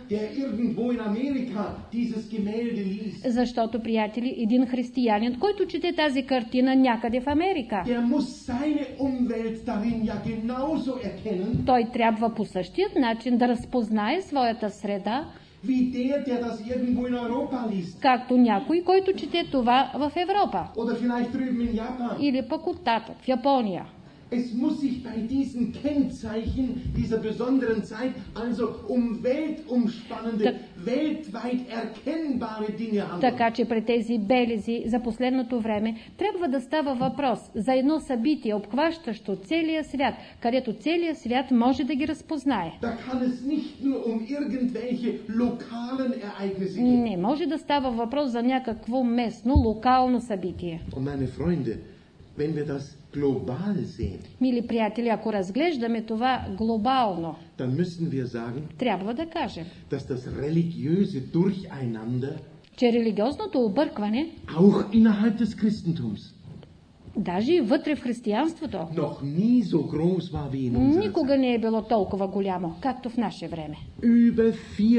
der irgendwo in Amerika dieses Gemälde liest, Защото, приятели, един християнин, който чете тази картина някъде в Америка, der muss seine Umwelt darin ja genauso erkennen, той трябва по същият начин да разпознае своята среда, wie der das irgendwo in Europa liest. както някой, който чете това в Европа. Oder vielleicht drüben in Japan. Или пък оттатък, в Япония. Es muss sich bei diesen Kennzeichen dieser besonderen Zeit also weltumspannende, weltweit erkennbare Dinge handeln. Така че при тези белези за последното време трябва да става въпрос за едно събитие, обхващащо целия свят, където целият свят може да ги разпознае. Da kann es nicht nur irgendwelche lokalen Ereignisse gehen. Не може да става въпрос за някакво местно, локално събитие. Und meine Freunde, wenn wir das global sehen, Мили приятели, ако разглеждаме това глобално, dann müssen wir sagen, трябва да кажем, dass das religiöse Durcheinander че религиозното объркване, auch innerhalb des Christentums даже и вътре в християнството, noch nie so groß war wie in unserer Zeit. никога не е било толкова голямо, както в наше време. Über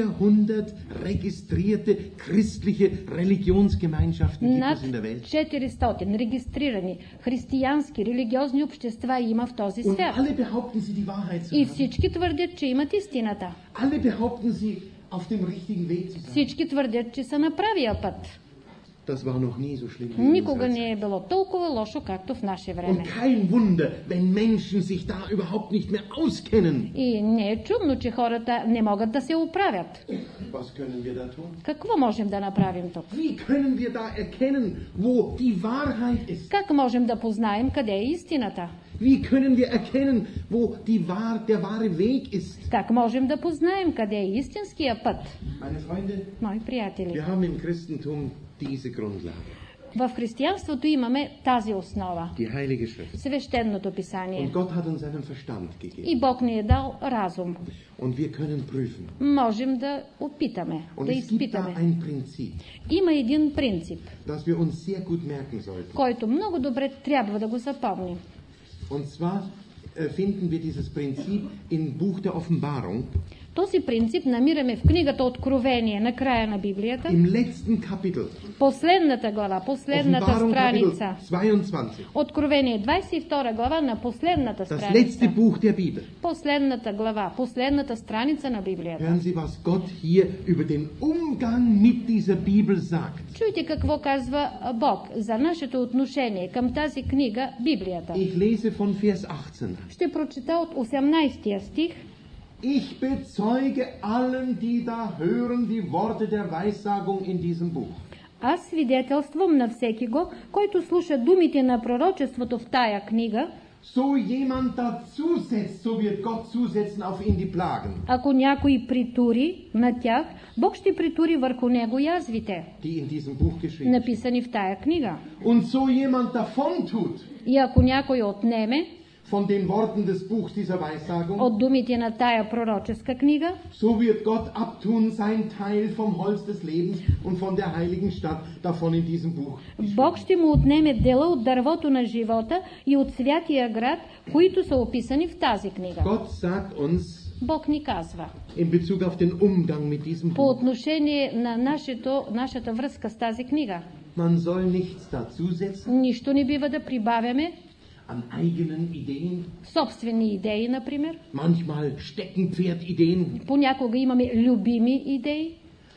400 registrierte christliche Religionsgemeinschaften gibt Над es in der Welt. 400 регистрирани християнски религиозни общества има в този Und свят. alle behaupten sie die Wahrheit zu И haben. всички твърдят, че имат истината. Alle behaupten sie auf dem richtigen Weg zu sein. Всички твърдят, че са на правия път. Das war noch nie so schlimm wie in Никога unserer не Zeit. е било толкова лошо, както в наше време. Und kein Wunder, wenn Menschen sich da überhaupt nicht mehr auskennen. И не е чудно, че хората не могат да се оправят. Was können wir da tun? Какво можем да направим тук? Wie können wir da erkennen, wo die Wahrheit ist? Как можем да познаем къде е истината? Wie können wir erkennen, wo der wahre Weg ist? Как можем да познаем къде е истинския път? Meine Freunde, Мои приятели, wir haben im Christentum diese Grundlage, в християнството имаме тази основа. die Heilige Schrift. Свещеното писание. Und Gott hat uns einen Verstand gegeben. И Бог ни е дал разум. Und wir können prüfen. Можем да опитаме, Und да es gibt da изпитаме. ein Prinzip, Има един принцип, das wir uns sehr gut merken sollten. който много добре трябва да го запомним. Und zwar finden wir dieses Prinzip im Buch der Offenbarung, Този принцип намираме в книгата Откровение на края на Библията, im letzten Kapitel. последната глава, последната Offenbarung Kapitel страница. 22. Откровение 22 глава на последната Das letzte страница. Buch der Bibel. Последната глава, последната страница на Библията. Hören Sie, was Gott hier über den Umgang mit dieser Bibel sagt. Чуйте какво казва Бог за нашето отношение към тази книга, Библията. Ich lese von Vers 18. Ще прочета от 18 стих. Ich bezeuge allen, die da hören, die Worte der Weissagung in diesem Buch. Аз свидетелствам на всеки го, който слуша думите на пророчеството в тая книга. So jemand dazu setzt, so wird Gott zusetzen auf ihn die Plagen, Ако някой притури на тях, Бог ще притури върху него язвите, die in diesem Buch geschrieben sind. написани в тая книга. Und so jemand davon tut, И ако някой отнеме von den Worten des Buchs dieser Weissagung, от думите на тая пророческа книга, so wird Gott abtun sein Teil vom Holz des Lebens und von der heiligen Stadt davon in diesem Buch. Бог ще му отнеме дела от дървото на живота и от святия град, които са описани в тази книга. Gott sagt uns Бог ни казва in Bezug auf den Umgang mit diesem по Buch, отношение на нашата връзка с тази книга. man soll nichts dazusetzen Нищо не бива да прибавяме, an eigenen Ideen, собствени идеи, например. manchmal Steckenpferd-Ideen, Понякога имаме любими идеи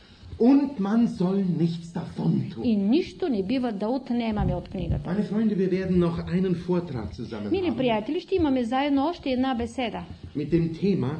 und man soll nichts davon tun. и нищо не бива да отнемаме от книгата. Meine Freunde, wir werden noch einen Vortrag zusammen Мили haben приятели, ще имаме заедно още една беседа mit dem Thema,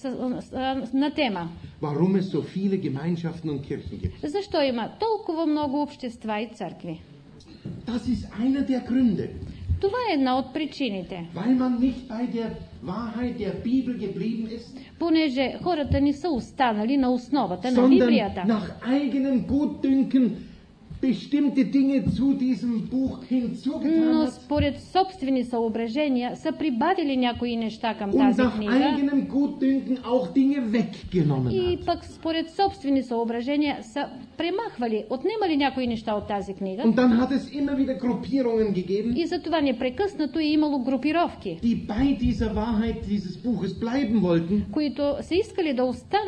на тема warum es so viele Gemeinschaften und Kirchen gibt. защо има толкова много общества и църкви. Das ist einer der Gründe, Това е една от причините. weil man nicht bei der Wahrheit der Bibel geblieben ist, Понеже хората не са останали на основата на sondern Библията, nach eigenem Gutdünken bestimmte Dinge zu diesem Buch hinzugetan но hat според собствени съображения са прибавили някои неща към und тази nach книга eigenem Gutdünken auch Dinge weggenommen и hat. пък според собствени съображения са премахвали, отнемали някои неща от тази книга Und dann hat es immer wieder Gruppierungen gegeben, и затова непрекъснато е имало групировки, die bei dieser Wahrheit dieses Buches bleiben wollten, които са искали да останат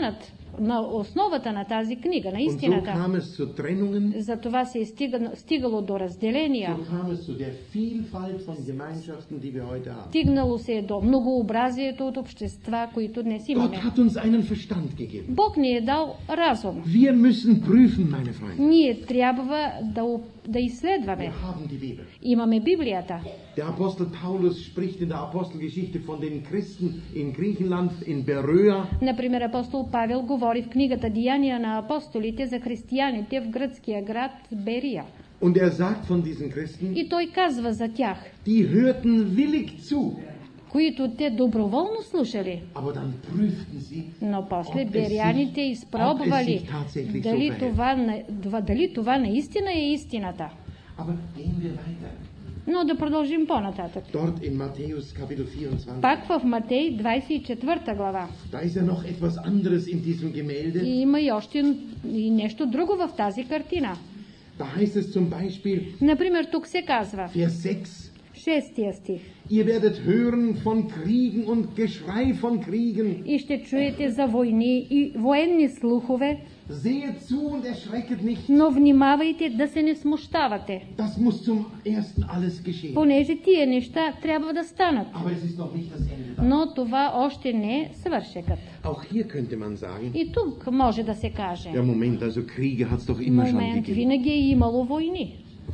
на основата на тази книга, на Und so истината. kam es zu Trennungen, За това се е стигало до разделения. so kam es zu der Vielfalt von Gemeinschaften, die wir heute haben. Стигнало се е до многообразието от общества, които днес Gott имаме. hat uns einen Verstand gegeben. Бог ни е дал разум. Wir müssen prüfen, meine Freunde. Ние трябва да изследваме. Wir haben die Bibel. Имаме Библията. Der Apostel Paulus spricht in der Apostelgeschichte von den Christen in Griechenland, in Beröa. Например, апостол Павел говори в книгата Деяния на апостолите за християните в гръцкия град Берия. Und er sagt von diesen Christen, И той казва за тях, die hörten willig zu, които те доброволно слушали, aber dann prüften sie, но после ob es беряните sich изпробвали tatsächlich so дали verhält. дали това наистина е истината. Aber gehen wir weiter. Но да продължим по-нататък. Dort in Matthäus Kapitel 24. Пак в Матей 24 глава. Da ist ja noch etwas anderes in diesem Gemälde. И има и още и нещо друго в тази картина. Da heißt es zum Beispiel, Например, тук се казва, Vers 6, 6 стих. ihr werdet hören von Kriegen und Geschrei von Kriegen. И ще чуете за войни и военни слухове, Seht zu und erschrecket nicht. но внимавайте да се не смущавате, Das muss zum ersten alles geschehen. понеже тия неща трябва да станат. Aber es ist noch nicht das Ende da. Но това още не е свършекът. Auch hier könnte man sagen, И тук може да се каже, ja Moment, also Kriege hat es doch immer schon момент, gegeben. винаги е имало войни.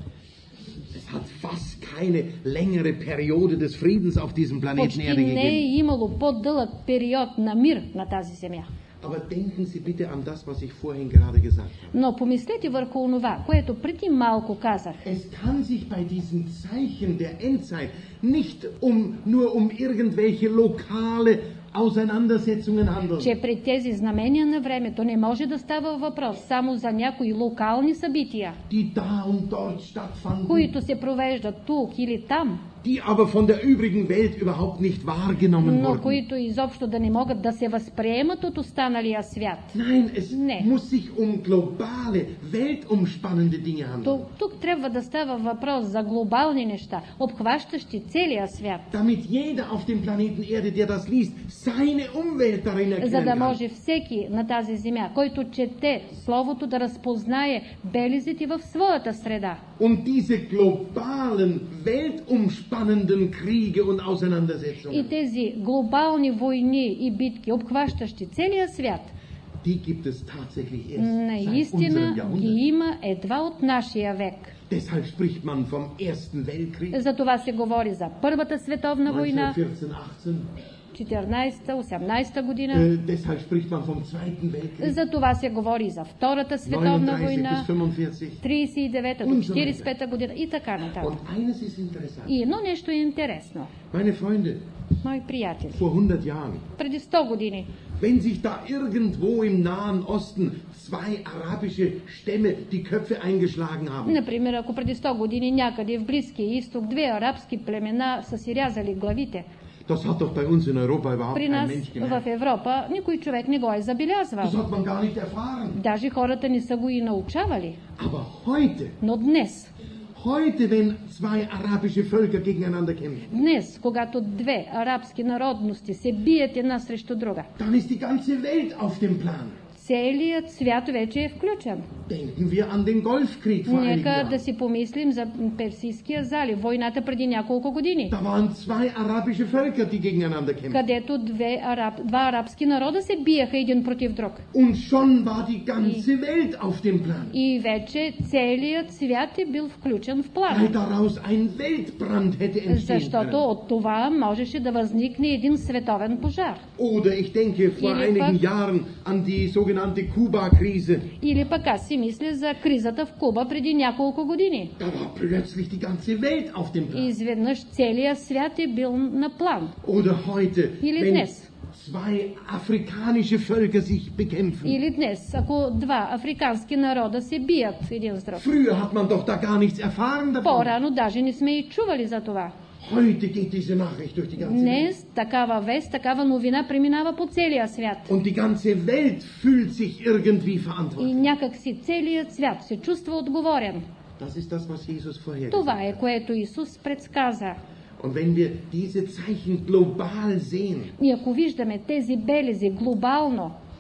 Es hat fast keine längere Periode des Friedens auf diesem Planeten Почти Erde не е gegeben. имало по-дълъг период на мир на тази земя. Aber denken Sie bitte an das, was ich vorhin gerade gesagt habe. Но помислете върху онова, което преди малко казах. Es kann sich bei diesen Zeichen der Endzeit nicht nur um irgendwelche lokale Auseinandersetzungen handeln. Че при тези знамения на времето не може да става въпрос само за някои локални събития, Die da und dort stattfanden, които се провеждат тук или там, die aber von der übrigen Welt überhaupt nicht wahrgenommen но wurden. които изобщо да не могат да се възприемат от останалия свят. Nein, es Nee. muss sich um globale, weltumspannende Dinge handeln. Тук трябва да става въпрос за глобални неща, обхващащи целия свят, Damit jeder auf dem Planeten Erde, der das liest, seine Umwelt darin за erkennen да kann. може всеки на тази земя, който чете Словото, да разпознае белезите в своята среда. Und diese globalen, weltumspannenden Kriege und Auseinandersetzungen, И тези глобални войни и битки, обхващащи целия свят, die gibt es tatsächlich erst seit unserem наистина ги Jahrhundert. има едва от нашия век. Deshalb spricht man vom Ersten Weltkrieg, За това се говори за Първата световна война, 1914-18. 14-18 година. Deshalb spricht man vom Zweiten Weltkrieg, За това се говори за Втората световна 39 война, bis 45. 39 до 45 година и така нататък. Und eines ist interessant. И едно нещо е интересно, Meine Freunde, мои приятели. vor 100 Jahren, Преди 100 години, wenn sich da irgendwo im Nahen Osten zwei arabische Stämme die Köpfe eingeschlagen haben, например, ако преди 100 години някъде в Близкия изток две арабски племена са си рязали главите, das hat doch bei uns in Europa überhaupt при kein нас Mensch в gemerkt. Европа никой човек не го е забелязвал. Das hat man gar nicht erfahren. Даже хората не са го и научавали. Aber heute, Но днес, wenn zwei arabische Völker gegeneinander kämpfen, днес, когато две арабски народности се бият една срещу друга, dann ist die ganze Welt auf dem Plan. целият свят вече е включен. Denken wir an den Golfkrieg vor einigen Нека да Jahren. си помислим за Персийския залив, войната преди няколко години, Da waren zwei arabische Völker, die gegeneinander kämpften. където два арабски народа се биеха един против друг. Und schon war die ganze Welt auf dem Plan. И вече целият свят е бил включен в Weil плана. daraus ein Weltbrand hätte entstehen Защото können. от това можеше да възникне един световен пожар. Oder ich denke vor Или einigen пък- Jahren an die sogenannte Kuba-Krise. Или пък аз си мисля за кризата в Куба преди няколко години. Da war plötzlich die ganze Welt auf dem И Plan. изведнъж целият свят е бил на план. Oder heute, Или wenn днес. zwei afrikanische Völker sich bekämpfen. Или днес, ако два африкански народа се бият един с друг. Früher hat man doch da gar nichts erfahren davon. По-рано даже не сме и чували за това. Heute geht diese Nachricht durch die ganze Welt. Днес такава вест, такава новина преминава по целия свят. Und die ganze Welt fühlt sich irgendwie verantwortlich. И някак си целият свят се чувства отговорен. Das ist das, was Jesus vorher gesagt Това е, което Исус предсказа. hat. Und wenn wir diese Zeichen global sehen, И ако виждаме тези белези глобално,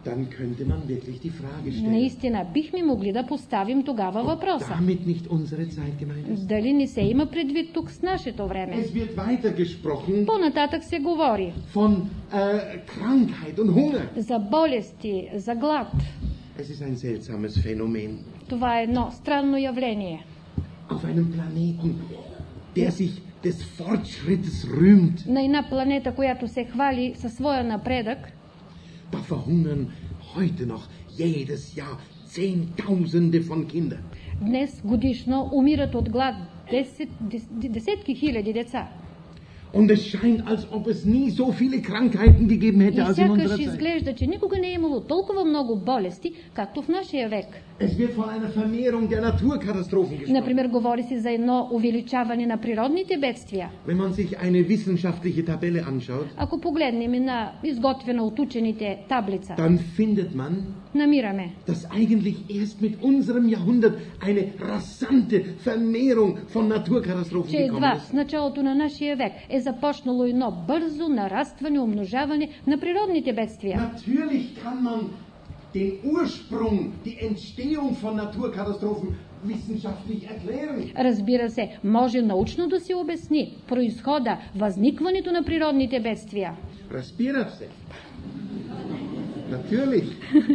Dann könnte man wirklich die Frage stellen, Наистина бихме могли да поставим тогава ob въпроса. damit nicht unsere Zeit gemeint ist. Дали не се има предвид тук с нашето време? Es wird weiter gesprochen По-нататък се говори von Krankheit und Hunger. за болести, за глад. Es ist ein seltsames Phänomen. Това е едно странно явление. Auf einem Planeten, der sich des Fortschrittes rühmt, На една планета, която се хвали със своя напредък, da verhungern heute noch jedes Jahr Zehntausende von Kindern. днес годишно умират от глад десетки хиляди деца. Und es scheint, als ob es nie so viele Krankheiten gegeben hätte И als in сякаш unserer Zeit. изглежда, че никога не е имало толкова много болести, както в нашия век. Es wird von einer Vermehrung der Naturkatastrophen gesprochen. Например, говори се за едно увеличаване на природните бедствия. Wenn man sich eine wissenschaftliche Tabelle anschaut, Ако погледнем и на изготвена от учените таблица, dann findet man, намираме, dass eigentlich erst mit unserem Jahrhundert eine rasante Vermehrung von Naturkatastrophen че gekommen едва ist. в началото на нашия век е започнало едно бързо нарастване, умножаване на природните бедствия. Natürlich kann man den Ursprung, die Entstehung von Naturkatastrophen wissenschaftlich erklären. Разбира се, може научно да се обясни произхода, възникването на природните бедствия. Разбира се. Natürlich.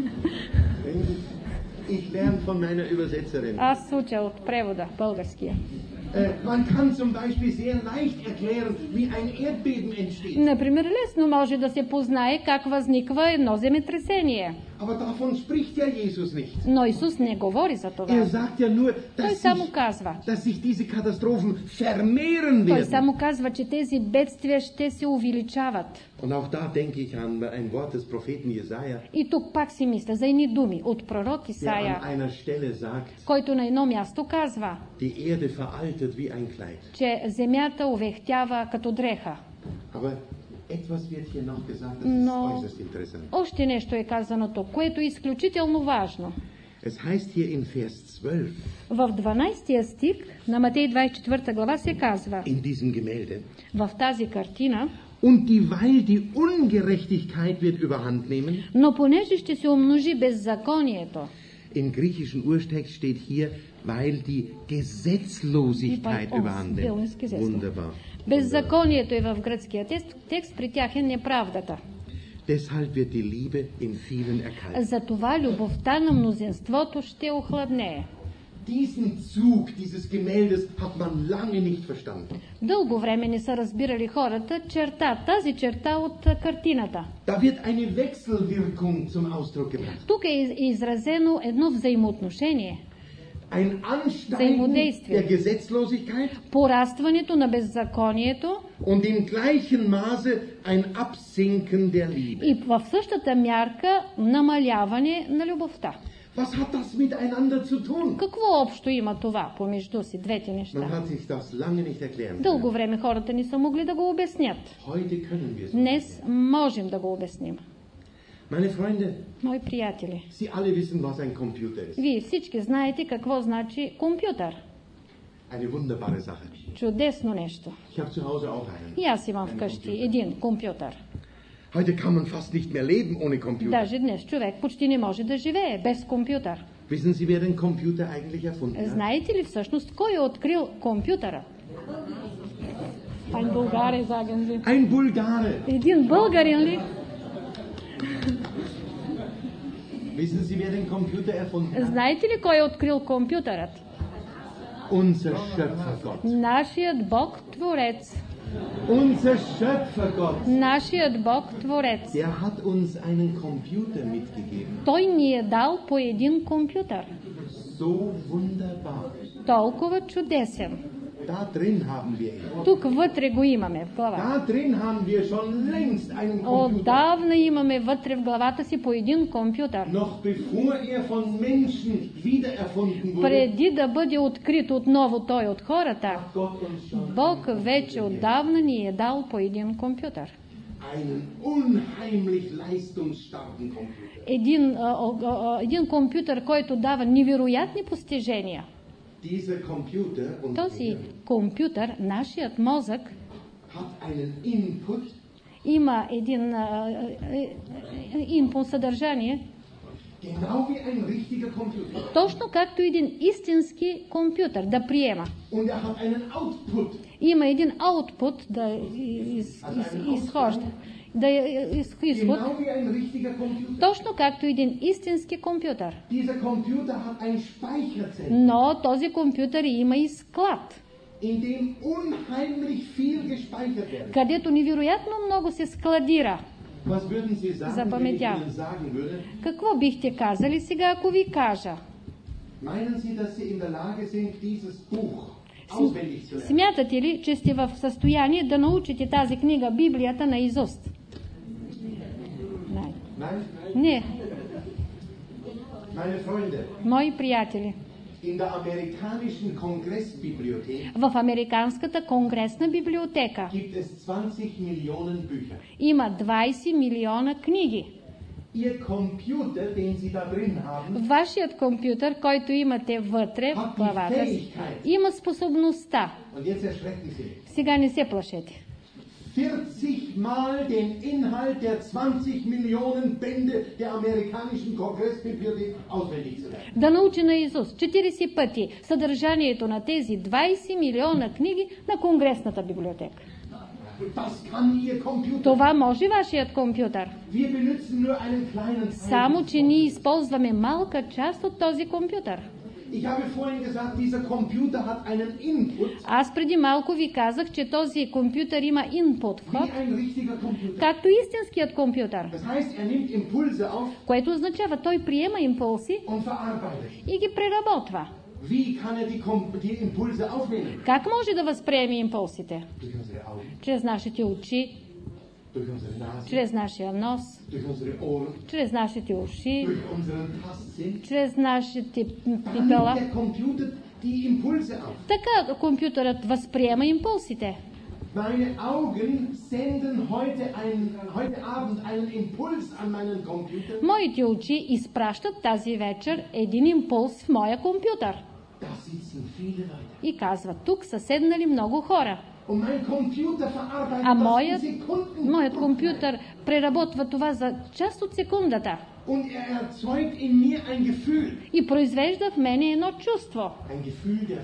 Ich lerne von meiner Übersetzerin. Аз уча от превода, българския. Man kann zum Beispiel sehr leicht erklären, wie ein Erdbeben entsteht. Например, лесно може да се познае как възниква едно земетресение. Aber davon spricht ja Jesus nicht. Но Исус не говори за това. sagt ja nur, Той само казва. dass sich diese Katastrophen vermehren Той werden. само казва, че тези бедствия ще се увеличават. Und auch da denke ich an ein Wort des Propheten Jesaja, И тук пак си мисля за едни думи от пророк der Исаия, an einer Stelle sagt, който на едно място казва, die Erde veraltet wie ein Kleid. че земята увехтява като дреха. Aber etwas wird hier noch gesagt, das ist Но äußerst interessant. още нещо е казано тук, което е изключително важно. Es heißt hier in Vers 12, В 12 стих на Матей 24 глава се казва, in diesem Gemälde, в тази картина, und dieweil die Ungerechtigkeit wird überhand nehmen, но понеже ще се умножи беззаконието, im griechischen Urtext steht hier, weil die Gesetzlosigkeit Die bei uns überhand nimmt. Bildnis gesetzt. Wunderbar. беззаконието е в гръцкия текст, при тях е неправдата. Deshalb wird die Liebe in vielen erkalten. Затова любовта на мнозинството ще охладнее. Diesen Zug dieses Gemäldes hat man lange nicht verstanden. Дълго време не са разбирали хората тази черта от картината. Da wird eine Wechselwirkung zum Ausdruck gebracht. Тук е изразено едно взаимоотношение. Ein Ansteigen der Gesetzlosigkeit Порастването на беззаконието und im gleichen Maße ein Absinken der Liebe. и в същата мярка намаляване на любовта. Was hat das miteinander zu tun? Какво общо има това помежду си, двете Man неща? hat sich das lange nicht erklären können. Дълго време хората не са могли да го обяснят. Heute können wir es. Днес можем да го обясним. Meine Freunde, Мои приятели, Sie alle wissen, was ein Computer ist. вие всички знаете какво значи компютър. Eine wunderbare Sache. Чудесно нещо. Ich habe zu Hause auch einen. И аз имам вкъщи един компютър. Heute kann man fast nicht mehr leben ohne Computer. Даже днес човек почти не може да живее без компютър. Wissen Sie, wer den Computer eigentlich erfunden hat? Знаете ли всъщност кой е открил компютъра? Ein Bulgare, sagen Sie. Ein Bulgare. Един българин ли? Wissen Sie, wer den Computer erfunden hat? Знаете ли кой е открил компютърът? Unser Schöpfer Gott. Нашият Бог Творец. Unser Schöpfer Gott. Нашият Бог Творец. Der hat uns einen Computer mitgegeben. Той ни е дал по един компютър. So wunderbar. Толкова чудесен. Da drin haben wir ihn. Тук вътре го имаме в глава. Da drin haben wir schon längst einen Computer. Отдавна имаме вътре в главата си по един компютър. Noch bevor er von Menschen wiedererfunden wurde, Преди да бъде открит отново той от хората, hat Gott uns schon Бог вече отдавна ни е дал по един компютър. einen unheimlich leistungsstarken Computer. Един компютър, който дава невероятни постижения. Dieser Computer und Този компютър, нашият мозък, hat einen Input има един импулс съдържание, Genau wie ein richtiger Computer. точно както един истински компютър да приема. Und er hat einen Output. Има един аутпут да изхожда, да изход. Genau wie ein richtiger Computer. Точно както един истински компютър. Dieser Computer hat ein Speicherzentrum, Но този компютър има и склад, in dem unheimlich viel gespeichert wird. където невероятно много се складира. Was würden Sie sagen, wenn ich Запаметява. Ihnen sagen würde? Какво бихте казали сега, ако ви кажа? Meinen Sie, dass Sie in der Lage sind, dieses Buch auswendig zu lernen? Смятате ли, че сте в състояние да научите тази книга, Библията, наизуст? Nein? Не, Meine Freunde, мои приятели. in der amerikanischen Kongressbibliothek В Американската конгресна библиотека gibt es 20 Millionen Bücher. има 20 милиона книги. Ihr Computer, den Sie da drin haben, Вашият компютър, който имате вътре в главата си, има способността. und jetzt erschrecken Sie, Сега не се плашете. 40 Mal den Inhalt der 20 Millionen Bände der amerikanischen Kongressbibliothek auswendig zu lernen. Да научи наизуст 40 пъти съдържанието на тези 20 милиона книги на Конгресната библиотека. Das kann Ihr Computer. Това може вашият компютър. Wir benutzen nur einen kleinen Teil. Само, че ние използваме малка част от този компютър. Ich habe vorhin gesagt, dieser Computer hat einen Input, Аз преди малко ви казах, че този компютър има input вход, wie ein richtiger Computer. както истинският компютър, Das heißt, er nimmt Impulse auf което означава той приема импулси und verarbeitet. и ги преработва. Wie kann er die Impulse aufnehmen? Как може да възприеме импулсите? Durch unsere Augen, Чрез нашите очи, durch unsere Nase, чрез нашия нос, durch unsere Ohren, чрез нашите уши, durch unseren Tastsinn. чрез нашите Da пипела. nimmt der Computer die Impulse auf. Така компютърът възприема импулсите. Meine Augen senden heute Abend einen Impuls an meinen Computer. Моите очи изпращат тази вечер един импулс в моя компютър. Da sitzen viele Leute. И казват, тук са седнали много хора. Und mein Computer verarbeitet А das in Sekunden. моят компютър преработва това за част от секундата Und er erzeugt in mir ein Gefühl. и произвежда в мене едно чувство. Ein Gefühl der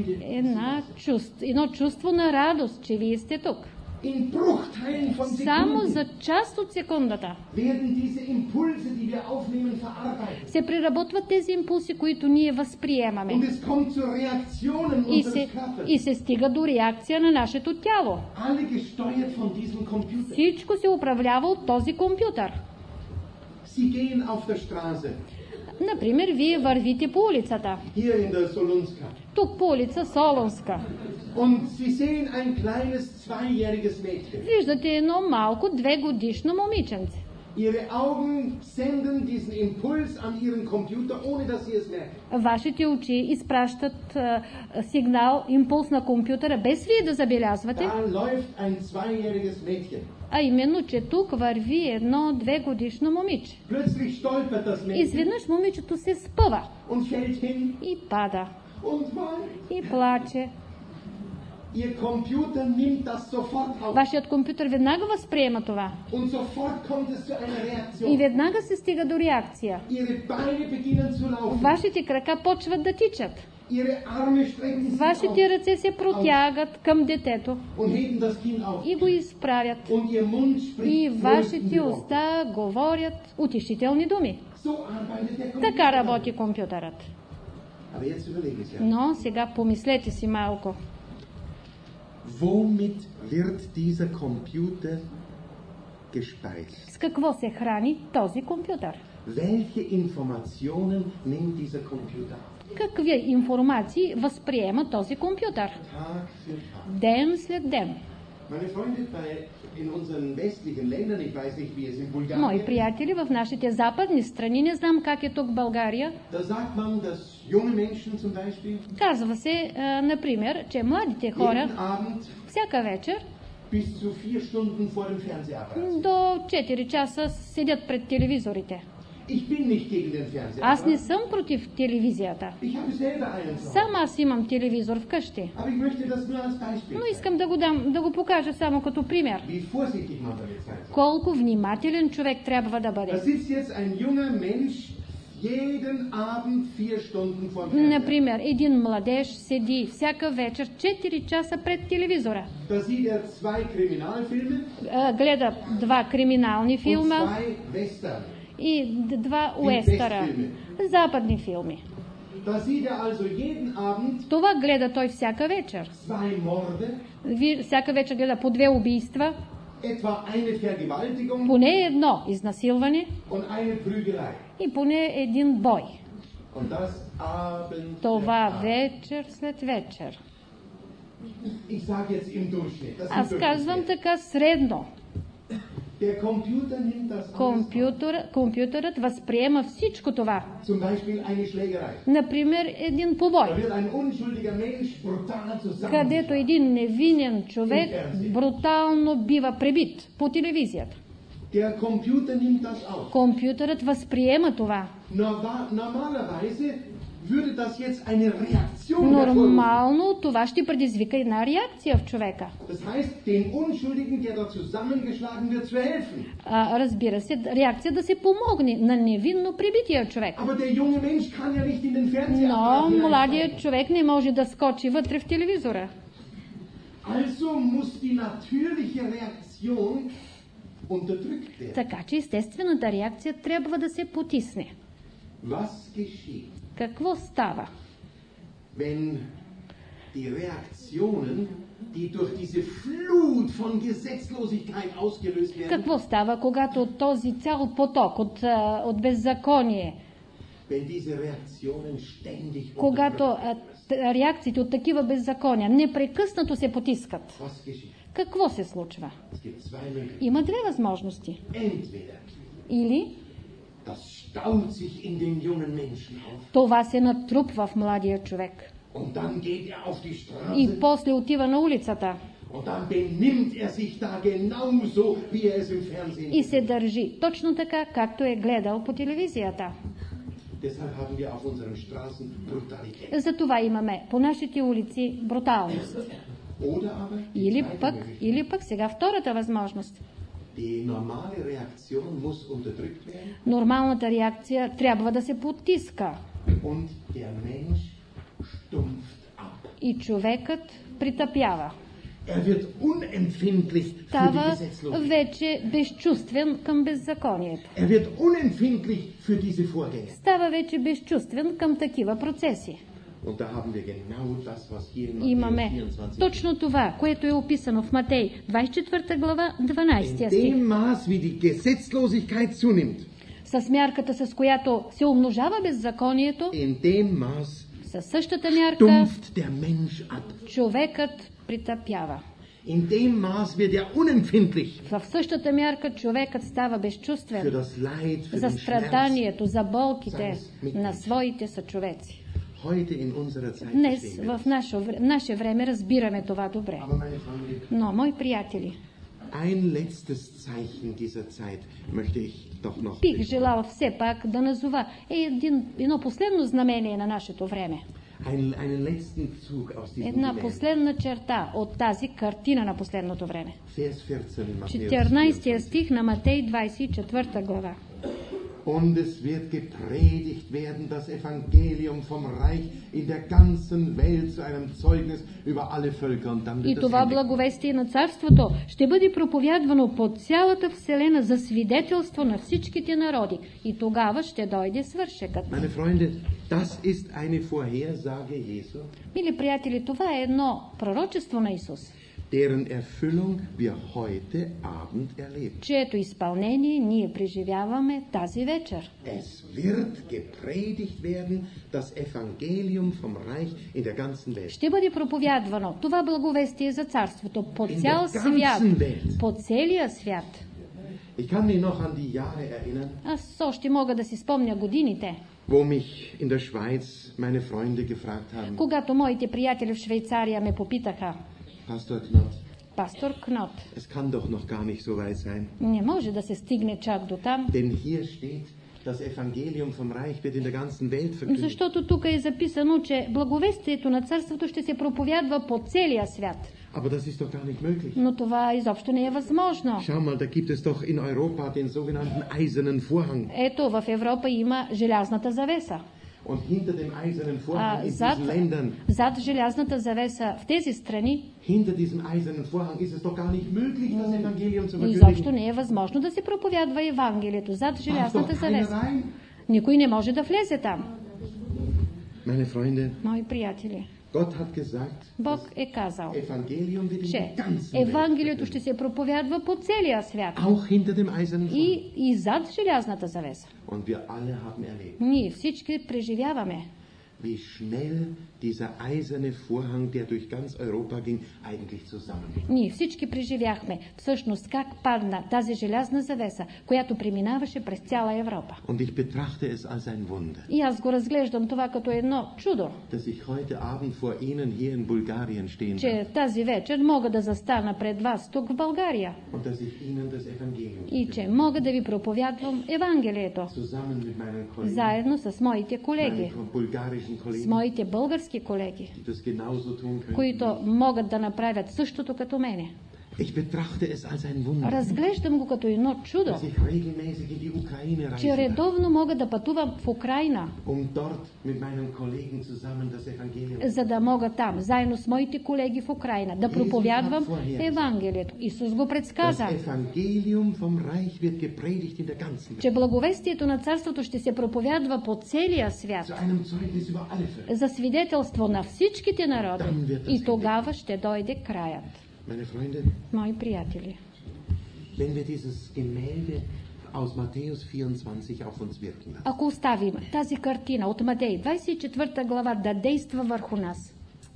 Freude. Едно чувство на радост, че вие сте тук. In Bruchteilen von Само Sekunden за част от секундата werden diese Impulse, die wir aufnehmen, verarbeitet. се преработват тези импулси, които ние възприемаме. Und es kommt zu Reaktionen unseres Körpers. И се стига до реакция на нашето тяло. Alle gesteuert von diesem Computer. Всичко се управлява от този компютър. Sie gehen auf der Straße, Например, вие вървите по улицата. hier in der Solunska. Тук по улица Солунска. Und Sie sehen ein kleines 2-jähriges Mädchen. Виждате едно малко 2-годишно момиченце. Ihre Augen senden diesen Impuls an Ihren Computer, ohne dass Sie es merken. Вашите очи изпращат сигнал, импулс на компютъра, без вие да забелязвате, Da läuft ein 2-jähriges Mädchen. а именно, че тук върви едно 2-годишно момиче. Plötzlich stolpert das Mädchen Изведнъж момичето се спъва und fällt hin и пада, und weint. и плаче. Ihr Computer nimmt das sofort auf. Вашият компютър веднага възприема това. Und sofort kommt es zu einer И Reaktion. веднага се стига до реакция. Ihre Beine beginnen zu laufen. Вашите крака почват да тичат. Ihre Arme strecken sich Вашите aus ръце се протягат към детето und heben das Kind auf. и го изправят. Und ihr Mund И spricht вашите tröstende Worte. уста говорят утешителни думи. So arbeitet der Computer. Така работи компютърът. Aber jetzt überlege ich ja. Но сега помислете си малко. Womit wird dieser Computer gespeist? С какво се храни този компютър? Welche Informationen nimmt dieser Computer? Какви информации възприема този компютър? Tag für Tag. Ден след ден. Meine Freunde, in unseren westlichen Ländern, ich weiß nicht, wie es in Bulgarien Мои ist, приятели, в нашите западни страни, не знам как е тук в България, da sagt man, dass junge Menschen zum Beispiel казва се, например, че младите jeden хора Abend всяка вечер bis zu 4 Stunden vor dem Fernseherapparat. до 4 часа седят пред телевизорите. Ich bin nicht gegen den Fernseher. Аз не съм против телевизията. Ich habe selber einen zu Hause. Сам аз имам телевизор вкъщи. Aber ich möchte das nur als Beispiel Но zeigen, искам да го покажа само като пример. wie vorsichtig man damit sein soll. Колко внимателен човек трябва да Da бъде. sitzt jetzt ein junger Mensch jeden Abend 4 Stunden vor dem Fernseher. Например, един младеж седи всяка вечер 4 часа пред телевизора. Da sieht er 2 Kriminalfilme Гледа 2 криминални und филма 2 Western. и 2 уестъра. Западни филми. Da sieht er also jeden Abend Това гледа той всяка вечер. 2 Morde, Всяка вечер гледа по 2 убийства, etwa eine Vergewaltigung поне едно изнасилване und eine Prügelei. и поне един бой. Und das Abend. Това вечер след вечер. Ich sage jetzt im Durchschnitt. Das Аз sind казвам Durchschnitt. така средно. Der Computer nimmt das alles. Компютърът възприема всичко това. Zum Beispiel eine Schlägerei. Например, един побой, Da wird ein unschuldiger Mensch brutal където zusammengeschlagen. един невинен човек брутално бива пребит по телевизията. Der Computer nimmt das auf. Компютърът възприема това. Normalerweise würde das jetzt eine Reaktion hervorrufen. Нормално това ще предизвика една реакция в човека. Das heißt, dem Unschuldigen, der da zusammengeschlagen wird, zu helfen. Разбира се, реакция да се помогне на невинно пребития човек. Aber der junge Mensch kann ja nicht in den Fernseher. Но младият човек не може да скочи вътре в телевизора. Also muss die natürliche Reaktion unterdrückt werden. Така че естествената реакция трябва да се потисне. Was geschieht, Какво става? wenn die Reaktionen, die durch diese Flut von Gesetzlosigkeit ausgelöst werden, Какво става, когато този цял поток от беззаконие, wenn diese Reaktionen ständig когато unterdrückt werden? реакциите от такива беззакония непрекъснато се потискат? Was geschieht? Какво се случва? Es gibt 2 Möglichkeiten. Има 2 възможности. Entweder Или das staut sich in den jungen Menschen auf това се натрупва в младия човек und dann geht er auf die Straße и после отива на улицата und dann benimmt er sich da genauso, wie er es im Fernsehen и се държи точно така, както е гледал по телевизията. Deshalb haben wir auf unseren Straßen Brutalität. Затова имаме по нашите улици бруталност. Oder aber die Или zweite пък, Möglichkeit. или пък сега втората възможност. Die normale Reaktion muss unterdrückt werden Нормалната реакция трябва да се потиска und der Mensch stumpft ab. и човекът притъпява. Er wird unempfindlich für die Става Gesetzlosigkeit. вече безчувствен към беззаконието. Er wird unempfindlich für diese Vorgänge. Става вече безчувствен към такива процеси. Und da haben wir genau das, was hier in Matthäus Имаме 24 точно това, което е описано в Матей 24 глава, In 12 стих. dem Maß, wie die Gesetzlosigkeit zunimmt, С мярката, с която се умножава беззаконието, in dem Maß със същата мярка stumpft der Mensch ab. човекът притъпява. In dem Maß wird er unempfindlich В същата мярка човекът става für безчувствен das Leid, für за den Schmerz. страданието, за болките на своите съчовеци. Heute in unserer Zeit Днес, verstehen wir в наше време, разбираме това добре. das. Aber meine Freunde, Но, мои приятели, ein letztes Zeichen dieser Zeit möchte ich doch noch бих bringen. желала все пак да назова едно последно знамение на нашето време. Einen letzten Zug aus diesem Една Gemälde. последна черта от тази картина на последното време. Vers 14 in Matthäus 14 24. стих на Матей 24 глава. Und es wird gepredigt werden, das Evangelium vom Reich in der ganzen Welt zu einem Zeugnis über alle Völker. Und dann И wird das това Ende. благовестие на царството ще бъде проповядвано по цялата вселена за свидетелство на всичките народи. И тогава ще дойде свършекът. Meine Freunde, das ist eine Vorhersage Jesu, Мили приятели, това е едно пророчество на Исус, deren Erfüllung wir heute Abend erleben. чието изпълнение ние преживяваме тази вечер. Es wird gepredigt werden, das Evangelium vom Reich in der ganzen Welt. Ще бъде проповядвано това благовестие за царството по In цял der свят, ganzen Welt. по целия свят. Ich kann mich noch an die Jahre erinnern, Аз още мога да си спомня годините, wo mich in der Schweiz meine Freunde gefragt haben, когато моите приятели в Швейцария ме попитаха: Pastor Knott, Пастор Кнот, es kann doch noch gar nicht so weit sein. не може да се стигне чак до там, Denn hier steht, das Evangelium vom Reich wird in der ganzen Welt verkündigt. Защото тук е записано, че благовестието на царството ще се проповядва по целия свят. Aber das ist doch gar nicht möglich. Но това изобщо не е възможно. Schau mal, da gibt es doch in Europa den sogenannten eisernen Vorhang. Ето, в Европа има желязната завеса. Und hinter dem eisernen Vorhang in diesen Ländern, зад желязната завеса в тези страни, hinter diesem eisernen Vorhang ist es doch gar nicht möglich, das Evangelium zu изобщо verkündigen. не е възможно да се проповядва Евангелието зад Darf желязната doch keiner завеса. rein. Никой не може да влезе там. Meine Freunde, Мои приятели, Gott hat gesagt, Бог е казал, das Evangelium wird in че der ganzen Welt Евангелието verkündigt. ще се проповядва по целия свят. Auch hinter dem eisernen Vorhang. И зад желязната завеса. Und wir alle haben erlebt, Ние всички преживяваме wie schnell dieser eiserne Vorhang, der durch ganz Europa ging, eigentlich zusammenbrach. Ние всички преживяхме всъщност как падна тази желязна завеса, която преминаваше през цяла Европа. Und ich betrachte es als ein Wunder, И аз го разглеждам това като едно чудо, dass ich heute Abend vor Ihnen hier in Bulgarien stehen darf че тази вечер мога да застана пред вас тук в България und dass ich Ihnen das Evangelium и че мога да ви проповядвам Евангелието, zusammen mit meinen Kollegen, заедно с моите колеги, meinen bulgarischen с Kollegen, моите български колеги, die das genauso tun können. които могат да направят същото като мене. Ich betrachte es als ein Wunder, Разглеждам го като едно чудо, dass ich regelmäßig in die Ukraine че reisen darf, редовно мога да пътувам в Украйна, dort mit meinen Kollegen zusammen das Evangelium. за да мога там, заедно с моите колеги в Украйна, да проповядвам Евангелието. Исус го предсказа, Das Evangelium vom Reich wird gepredigt in der ganzen Welt. че благовестието на царството ще се проповядва по целия свят, Zu einem Zeugnis über alle Völker. за свидетелство на всичките народи. И тогава ще дойде краят. Meine Freunde, Мои приятели, wenn wir dieses Gemälde aus Matthäus 24 auf uns wirken lassen, ако оставим тази картина от Матей, 24 глава, да действа върху нас,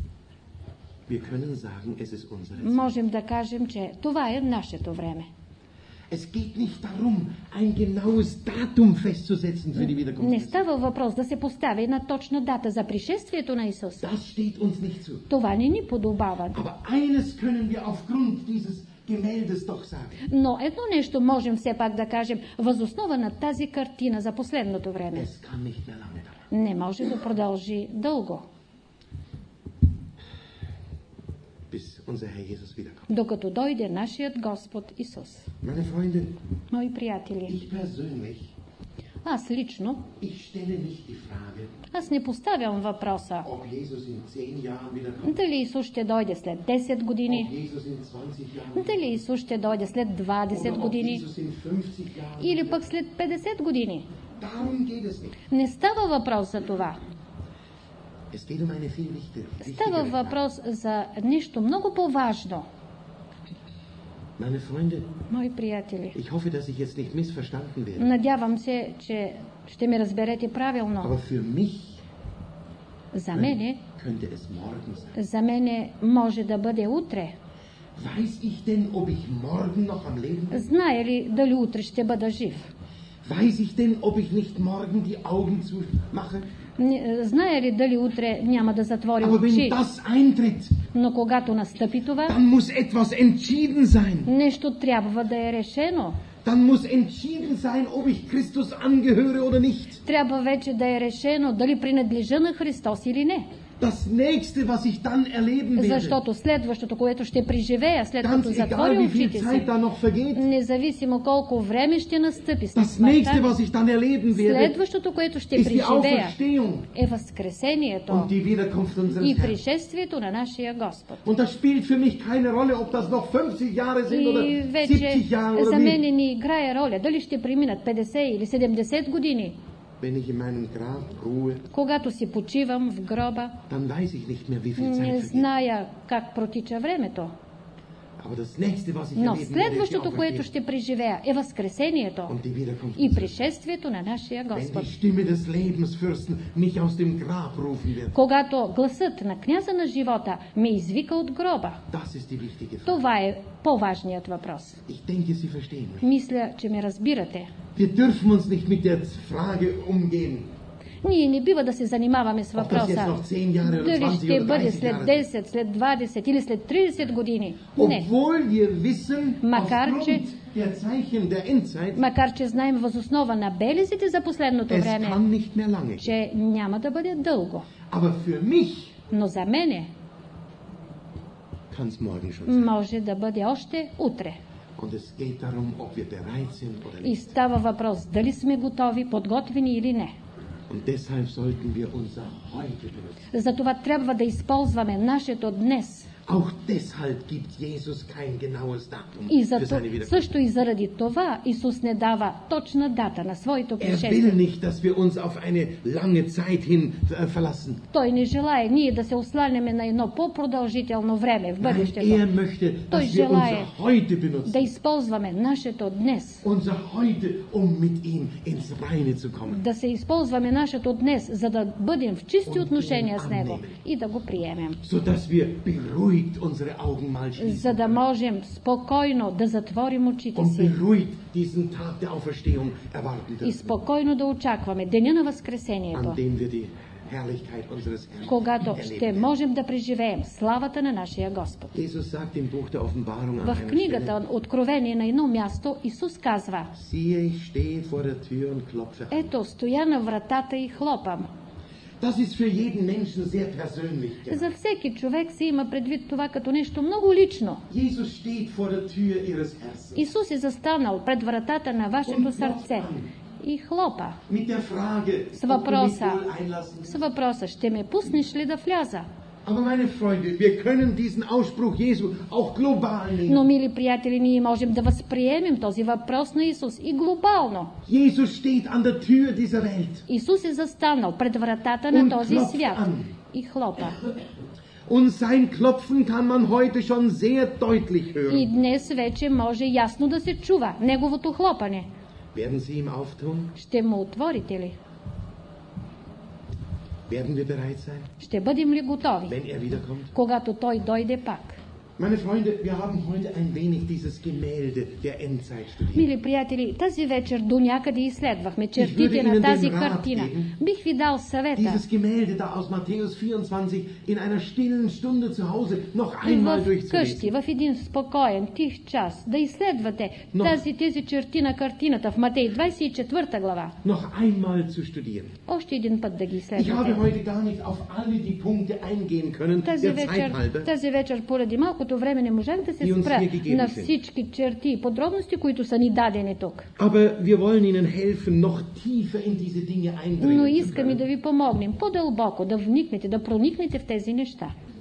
wir können sagen, es ist unsere Zeit. можем да кажем, че това е нашето време. Es geht nicht darum, ein genaues Datum festzusetzen für die Не Wiederkunft. става въпрос да се постави една точна дата за пришествието на Исус. Das steht uns nicht zu. Това не ни подобава. Aber eines können wir aufgrund dieses Gemäldes doch sagen. Но едно нещо можем все пак да кажем възоснова на тази картина за последното време. Es kann nicht mehr lange dauern. Не може да продължи дълго, Bis unser Herr Jesus wiederkommt. докато дойде нашият Господ Исус. Meine Freunde, Мои приятели, ich persönlich, аз лично, ich stelle nicht die Frage, аз не поставям въпроса ob Jesus in 10 Jahren wiederkommt, дали Исус ще дойде след 10 ob години, Jesus in 20 Jahren, дали Исус ще дойде след 20 oder ob години Jesus in 50 Jahren. или пък след 50 години. Darum geht es nicht. Не става въпрос за това. Es geht um eine viel wichtigere Става Frage. въпрос за нещо много по-важно. Meine Freunde, Мои приятели, ich hoffe, dass ich jetzt nicht missverstanden werde. надявам се, че ще ме разберете правилно. Aber für mich За мене, könnte es morgen sein. за мене може да бъде утре. Weiß ich denn, ob ich morgen noch am Leben bin? Знае ли дали утре ще бъда жив? Weiß ich denn, ob ich nicht morgen die Augen zumache? Знае ли дали утре няма да затвори Aber wenn очи? das eintritt, Но когато настъпи това, dann muss etwas entschieden sein. нещо трябва да е решено. Dann muss entschieden sein, ob ich Christus angehöre oder nicht. Трябва вече да е решено дали принадлежа на Христос или не. Das nächste, was ich dann erleben werde, Защото следващото, което ще преживея, след ganz като egal затворя wie viel очите Zeit си, da noch vergeht, независимо колко време ще настъпи след das nächste, смъртта, was ich dann erleben werde, следващото, което ще ist die преживея, Auferstehung е възкресението und die Wiederkunft unseres и Herrn. пришествието на нашия Господ. Und das spielt für mich keine Rolle, ob das noch 50 Jahre sind И oder вече 70 Jahre за oder мене wie. не играе роля дали ще преминат 50 или 70 години. Wenn ich in meinem Grab ruhe, Когато си почивам в гроба, dann weiß ich nicht mehr, wie viel не Zeit vergeht. зная как протича времето. Aber das nächste, was ich Но erleben werde, ist die следващото, което Auferstehung ще преживея, е възкресението und die Wiederkunft и unseres Herrn. пришествието на нашия Wenn Господ. die Stimme des Lebensfürsten mich aus dem Grab rufen wird, Когато гласът на княза на живота ме извика от гроба, das ist die wichtige Frage. това е по-важният въпрос. Ich denke, Sie verstehen mich. Мисля, че ме разбирате. Wir dürfen uns nicht mit der Frage umgehen, Ние не бива да се занимаваме с ob das jetzt въпроса noch 10 Jahre oder дали 20 ще oder бъде 30 след Jahre sind. 10, след 20 или след 30 години. Не. Obwohl wir wissen, Макар, че aufgrund der Zeichen der Endzeit, макар че знаем въз основа на белезите за последното es време, kann nicht mehr lange gehen. че няма да бъде дълго. Aber für mich Но за мене kann es morgen schon sein. може да бъде още утре. Und es geht darum, ob wir bereit sind oder И nicht. става въпрос дали сме готови, подготвени или не. Und deshalb sollten wir unser Heute benutzen. Затова трябва да използваме нашето днес. Auch deshalb gibt Jesus kein genaues Datum И für seine Wiederkunft. също и заради това Исус не дава точна дата на своето Er will пришествие. nicht, dass wir uns auf eine lange Zeit hin verlassen. Той не желае ние да се осланяме на едно по-продължително време в Nein, бъдещето. er möchte, Той dass wir желае unser Heute да benutzen. използваме нашето днес. Unser Heute, um mit ihm ins Reine zu kommen. Да се използваме нашето днес, за да бъдем в чисти отношения с Него и да го приемем. Sodass wir beruhigt unsere Augen mal schließen. За да можем спокойно да затворим очите Und си beruhigt diesen Tag der Auferstehung erwarten и dürfen, спокойно да очакваме деня на Възкресението, an dem wir die Herrlichkeit unseres Herrn когато erleben ще werden. можем да преживеем славата на нашия Господ. Jesus sagt im Buch der Offenbarung an В einer Stelle, книгата Откровение на едно място Исус казва: siehe, ich stehe vor der Tür und klopfe an. ето, стоя на вратата и хлопам. Das ist für jeden Menschen sehr persönlich. За всеки човек се има предвид това като нещо много лично. Jesus steht vor der Tür ihres Herzens Исус е застанал пред вратата на вашето сърце и хлопа mit der Frage, с ob du mich въпроса, wohl einlassen с въпроса: ще ме пуснеш ли да вляза? Aber meine Freunde, wir können diesen Ausspruch Jesu auch global nehmen. Но, мили приятели, ние можем да възприемем този въпрос на Исус и глобално. Jesus steht an der Tür dieser Welt Исус е застанал пред вратата на този свят и хлопа. und sein Klopfen kann man heute schon sehr deutlich И hören. днес вече може ясно да се чува неговото хлопане. Werden Sie ihm auftun? Ще му отворите ли? Werden wir bereit sein, Ще бъдем ли готови, wenn er wiederkommt? когато той дойде пак? Meine Freunde, wir haben heute ein wenig dieses Gemälde der Endzeit studiert. Мили приятели, тази вечер до някъде изследвахме чертите на тази картина. Бих ви дал съвета Dieses Gemälde da aus Matthäus 24 in einer stillen Stunde zu Hause noch и einmal в къщи, durchzulesen. в един спокоен, тих час, да изследвате Но- тези черти на картината в Матей 24 глава. Noch einmal zu studieren. Още един път да ги Ich habe изследвате. heute gar nicht auf alle die Punkte eingehen können, Тази вечер, поради малкото време, не можах да се И uns спра hier gegeben на sind. всички черти и подробности, които са ни дадени тук. Aber wir wollen Ihnen helfen, noch tiefer in diese Dinge Но eindringen zu искаме können. да ви помогнем по-дълбоко, да вникнете, да проникнете в тези неща.